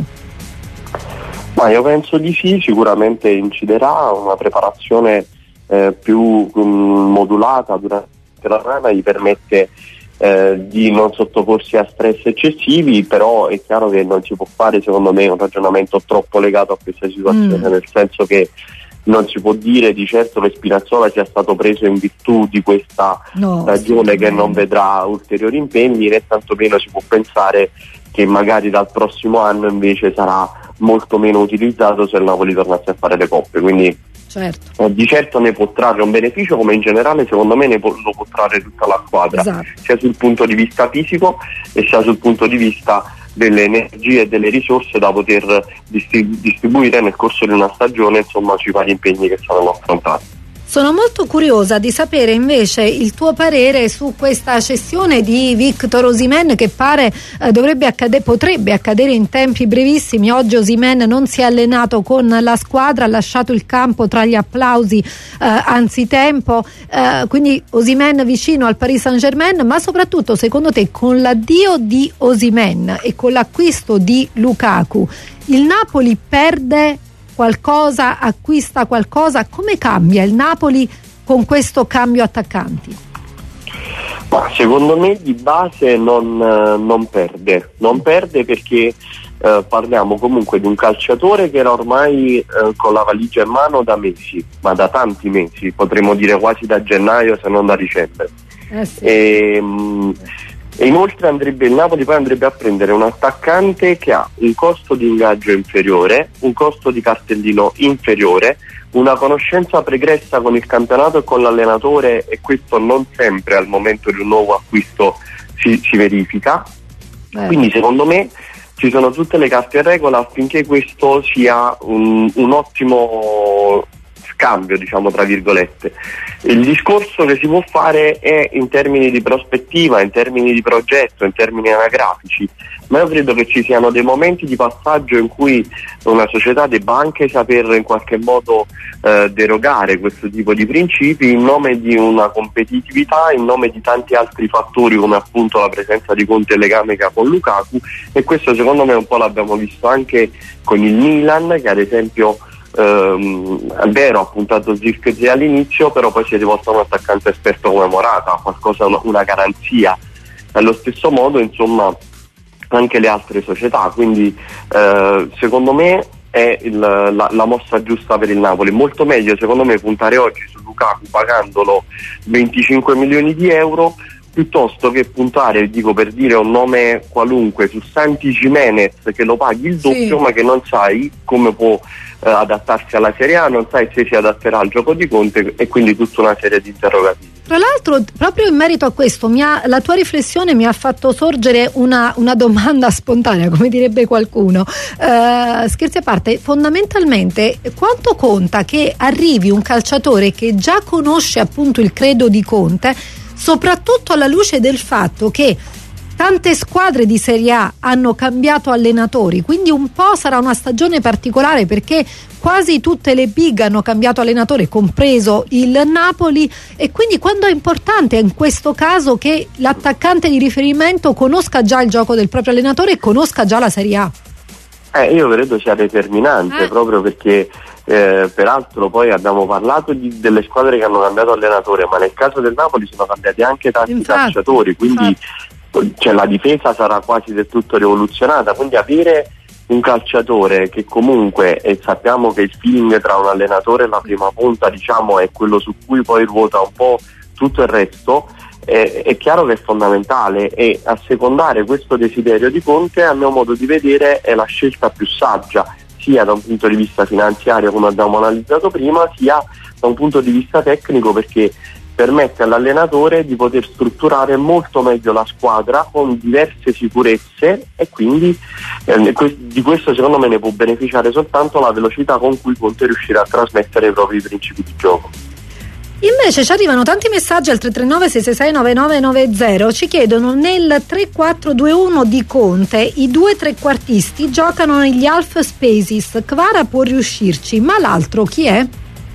Ma io penso di sì, sicuramente inciderà una preparazione eh, più um, modulata durante la settimana, gli permette eh, di non sottoporsi a stress eccessivi, però è chiaro che non si può fare, secondo me, un ragionamento troppo legato a questa situazione, mm. nel senso che non si può dire di certo che Spinazzola sia stato preso in virtù di questa no, ragione che non vedrà ulteriori impegni, né tantomeno si può pensare che magari dal prossimo anno invece sarà molto meno utilizzato se il Napoli tornasse a fare le coppe, quindi certo. eh, di certo ne può trarre un beneficio, come in generale secondo me ne può, lo può trarre tutta la squadra, esatto. sia sul punto di vista fisico e sia sul punto di vista delle energie e delle risorse da poter distribu- distribuire nel corso di una stagione, insomma, sui vari impegni che saranno affrontati. Sono molto curiosa di sapere invece il tuo parere su questa cessione di Victor Osimhen, che pare eh, dovrebbe accadere, potrebbe accadere in tempi brevissimi. Oggi Osimhen non si è allenato con la squadra, ha lasciato il campo tra gli applausi eh, anzitempo, eh, quindi Osimhen vicino al Paris Saint-Germain. Ma soprattutto, secondo te, con l'addio di Osimhen e con l'acquisto di Lukaku, il Napoli perde qualcosa, acquista qualcosa? Come cambia il Napoli con questo cambio attaccanti? Ma secondo me di base non, non perde, non perde perché eh, parliamo comunque di un calciatore che era ormai eh, con la valigia in mano da mesi, ma da tanti mesi, potremmo dire quasi da gennaio se non da dicembre. Eh sì. E, mh, E inoltre andrebbe il Napoli poi andrebbe a prendere un attaccante che ha un costo di ingaggio inferiore, un costo di cartellino inferiore, una conoscenza pregressa con il campionato e con l'allenatore, e questo non sempre al momento di un nuovo acquisto si, si verifica. Eh. Quindi secondo me ci sono tutte le carte in regola affinché questo sia un, un ottimo scambio, diciamo tra virgolette. Il discorso che si può fare è in termini di prospettiva, in termini di progetto, in termini anagrafici, ma io credo che ci siano dei momenti di passaggio in cui una società debba anche saper in qualche modo eh, derogare questo tipo di principi in nome di una competitività, in nome di tanti altri fattori come appunto la presenza di Conte e il legame che ha con Lukaku, e questo secondo me un po' l'abbiamo visto anche con il Milan, che ad esempio ehm, è vero ha puntato Zirkzee all'inizio, però poi si è rivolto a un attaccante esperto come Morata, qualcosa, una, una garanzia. Allo stesso modo insomma anche le altre società, quindi eh, secondo me è il, la, la mossa giusta per il Napoli. Molto meglio secondo me puntare oggi su Lukaku pagandolo venticinque milioni di euro piuttosto che puntare, dico per dire un nome qualunque, su Santi Gimenez, che lo paghi il doppio, sì, ma che non sai come può eh, adattarsi alla Serie A, non sai se si adatterà al gioco di Conte, e quindi tutta una serie di interrogativi. Tra l'altro, proprio in merito a questo, mi ha, la tua riflessione mi ha fatto sorgere una, una domanda spontanea, come direbbe qualcuno. Uh, scherzi a parte, fondamentalmente quanto conta che arrivi un calciatore che già conosce appunto il credo di Conte, soprattutto alla luce del fatto che tante squadre di Serie A hanno cambiato allenatori, quindi un po' sarà una stagione particolare perché quasi tutte le big hanno cambiato allenatore, compreso il Napoli, e quindi quando è importante in questo caso che l'attaccante di riferimento conosca già il gioco del proprio allenatore e conosca già la Serie A. Eh, io credo sia determinante, eh. proprio perché eh, peraltro poi abbiamo parlato di, delle squadre che hanno cambiato allenatore, ma nel caso del Napoli sono cambiati anche tanti infatti, calciatori, quindi infatti. Cioè, la difesa sarà quasi del tutto rivoluzionata, quindi avere un calciatore che comunque, e sappiamo che il feeling tra un allenatore e la prima punta diciamo è quello su cui poi ruota un po' tutto il resto, eh, è chiaro che è fondamentale, e a secondare questo desiderio di Conte, a mio modo di vedere, è la scelta più saggia, sia da un punto di vista finanziario come abbiamo analizzato prima, sia da un punto di vista tecnico, perché permette all'allenatore di poter strutturare molto meglio la squadra con diverse sicurezze, e quindi eh, di questo secondo me ne può beneficiare soltanto la velocità con cui Conte riuscirà a trasmettere i propri principi di gioco. Invece ci arrivano tanti messaggi al tre tre nove sei sei sei nove nove nove zero, ci chiedono: nel tre quattro due uno di Conte i due trequartisti giocano negli half spaces, Kvara può riuscirci, ma l'altro chi è?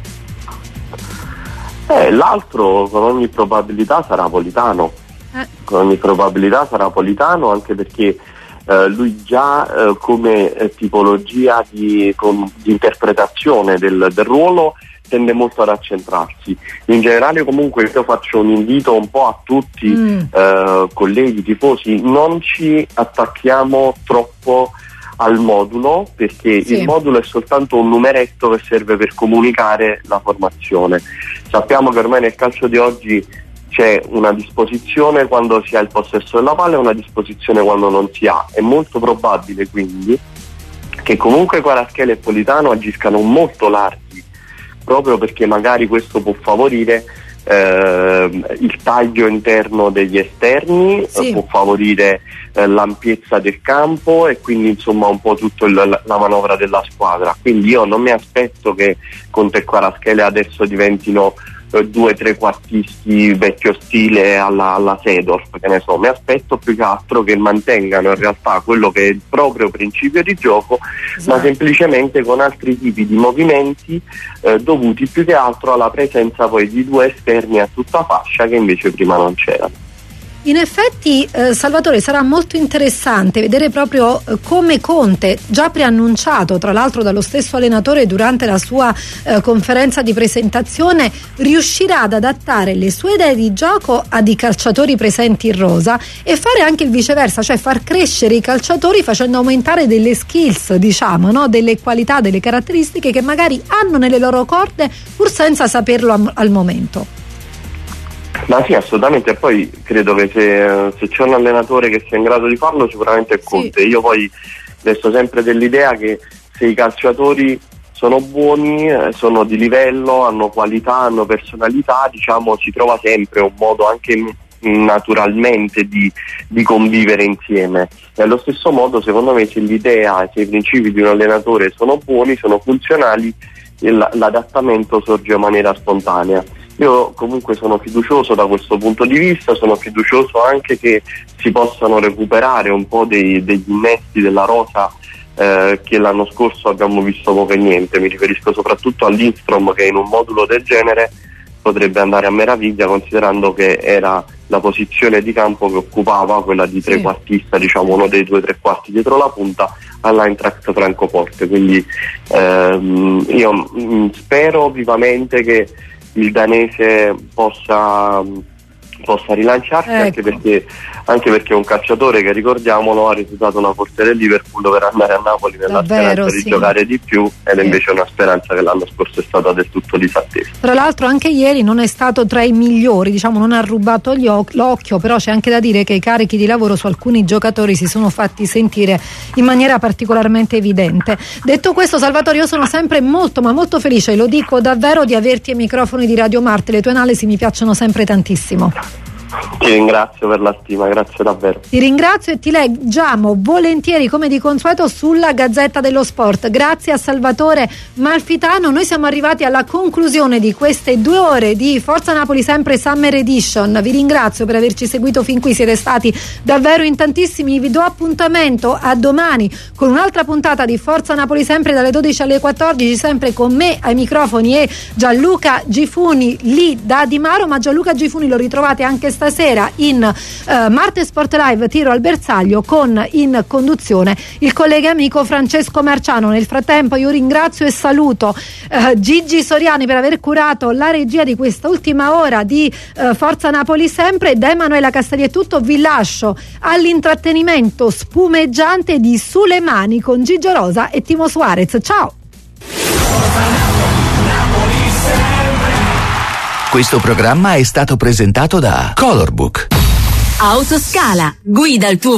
Eh, l'altro con ogni probabilità sarà Politano, eh. con ogni probabilità sarà Politano, anche perché eh, lui già eh, come eh, tipologia di, con, di interpretazione del, del ruolo tende molto ad accentrarsi. In generale comunque io faccio un invito un po' a tutti mm. eh, colleghi tifosi: non ci attacchiamo troppo al modulo, perché sì. il modulo è soltanto un numeretto che serve per comunicare la formazione. Sappiamo che ormai nel calcio di oggi c'è una disposizione quando si ha il possesso della palla e una disposizione quando non si ha. È molto probabile quindi che comunque Kvaratskhelia e Politano agiscano molto larghi, proprio perché magari questo può favorire eh, il taglio interno degli esterni, sì. eh, può favorire eh, l'ampiezza del campo e quindi insomma un po' tutta la, la manovra della squadra. Quindi io non mi aspetto che Conte e Kvaratskhelia adesso diventino eh, due trequartisti vecchio stile alla, alla Seedorf, che ne so. Mi aspetto più che altro che mantengano in realtà quello che è il proprio principio di gioco, esatto. ma semplicemente con altri tipi di movimenti eh, dovuti più che altro alla presenza poi di due esterni a tutta fascia che invece prima non c'erano. In effetti eh, Salvatore, sarà molto interessante vedere proprio eh, come Conte, già preannunciato tra l'altro dallo stesso allenatore durante la sua eh, conferenza di presentazione, riuscirà ad adattare le sue idee di gioco ad i calciatori presenti in rosa e fare anche il viceversa, cioè far crescere i calciatori facendo aumentare delle skills, diciamo, no? Delle qualità, delle caratteristiche che magari hanno nelle loro corde pur senza saperlo am- al momento. Ma sì, assolutamente, e poi credo che se, se c'è un allenatore che sia in grado di farlo sicuramente è Conte. Sì. Io poi resto sempre dell'idea che se i calciatori sono buoni, eh, sono di livello, hanno qualità, hanno personalità, diciamo si trova sempre un modo anche naturalmente di, di convivere insieme. E allo stesso modo secondo me se l'idea, se i principi di un allenatore sono buoni, sono funzionali, l'adattamento sorge in maniera spontanea. Io comunque sono fiducioso da questo punto di vista, sono fiducioso anche che si possano recuperare un po' dei, degli innesti della rosa eh, che l'anno scorso abbiamo visto poco e niente. Mi riferisco soprattutto a Lindstrom, che in un modulo del genere potrebbe andare a meraviglia, considerando che era la posizione di campo che occupava, quella di trequartista, sì. diciamo uno dei due tre quarti dietro la punta all'Eintracht Francoforte. Quindi ehm, io mh, spero vivamente che il danese possa, possa rilanciarsi, ecco. anche perché anche perché è un calciatore che, ricordiamolo, ha rifiutato una forza del Liverpool per andare a Napoli nella Davvero, speranza sì. di giocare di più, ed è invece una speranza che l'anno scorso è stata del tutto disattesa. Tra l'altro anche ieri non è stato tra i migliori, diciamo non ha rubato gli oc- l'occhio, però c'è anche da dire che i carichi di lavoro su alcuni giocatori si sono fatti sentire in maniera particolarmente evidente. Detto questo, Salvatore, io sono sempre molto ma molto felice, lo dico davvero, di averti ai microfoni di Radio Marte. Le tue analisi mi piacciono sempre tantissimo. Ti ringrazio per la stima, grazie davvero. Ti ringrazio e ti leggiamo volentieri come di consueto sulla Gazzetta dello Sport. Grazie a Salvatore Malfitano. Noi siamo arrivati alla conclusione di queste due ore di Forza Napoli Sempre Summer Edition. Vi ringrazio per averci seguito fin qui, siete stati davvero in tantissimi. Vi do appuntamento a domani con un'altra puntata di Forza Napoli Sempre dalle dodici alle quattordici, sempre con me ai microfoni e Gianluca Gifuni lì da Di Maro, ma Gianluca Gifuni lo ritrovate anche stasera in uh, Marte Sport Live Tiro al Bersaglio, con in conduzione il collega amico Francesco Marciano. Nel frattempo io ringrazio e saluto uh, Gigi Soriani per aver curato la regia di questa ultima ora di uh, Forza Napoli Sempre. Da Emanuela Castelli è tutto, vi lascio all'intrattenimento spumeggiante di Sulle Mani con Gigio Rosa e Timo Suarez. Ciao! Questo programma è stato presentato da Colorbook. Autoscala, guida il tuo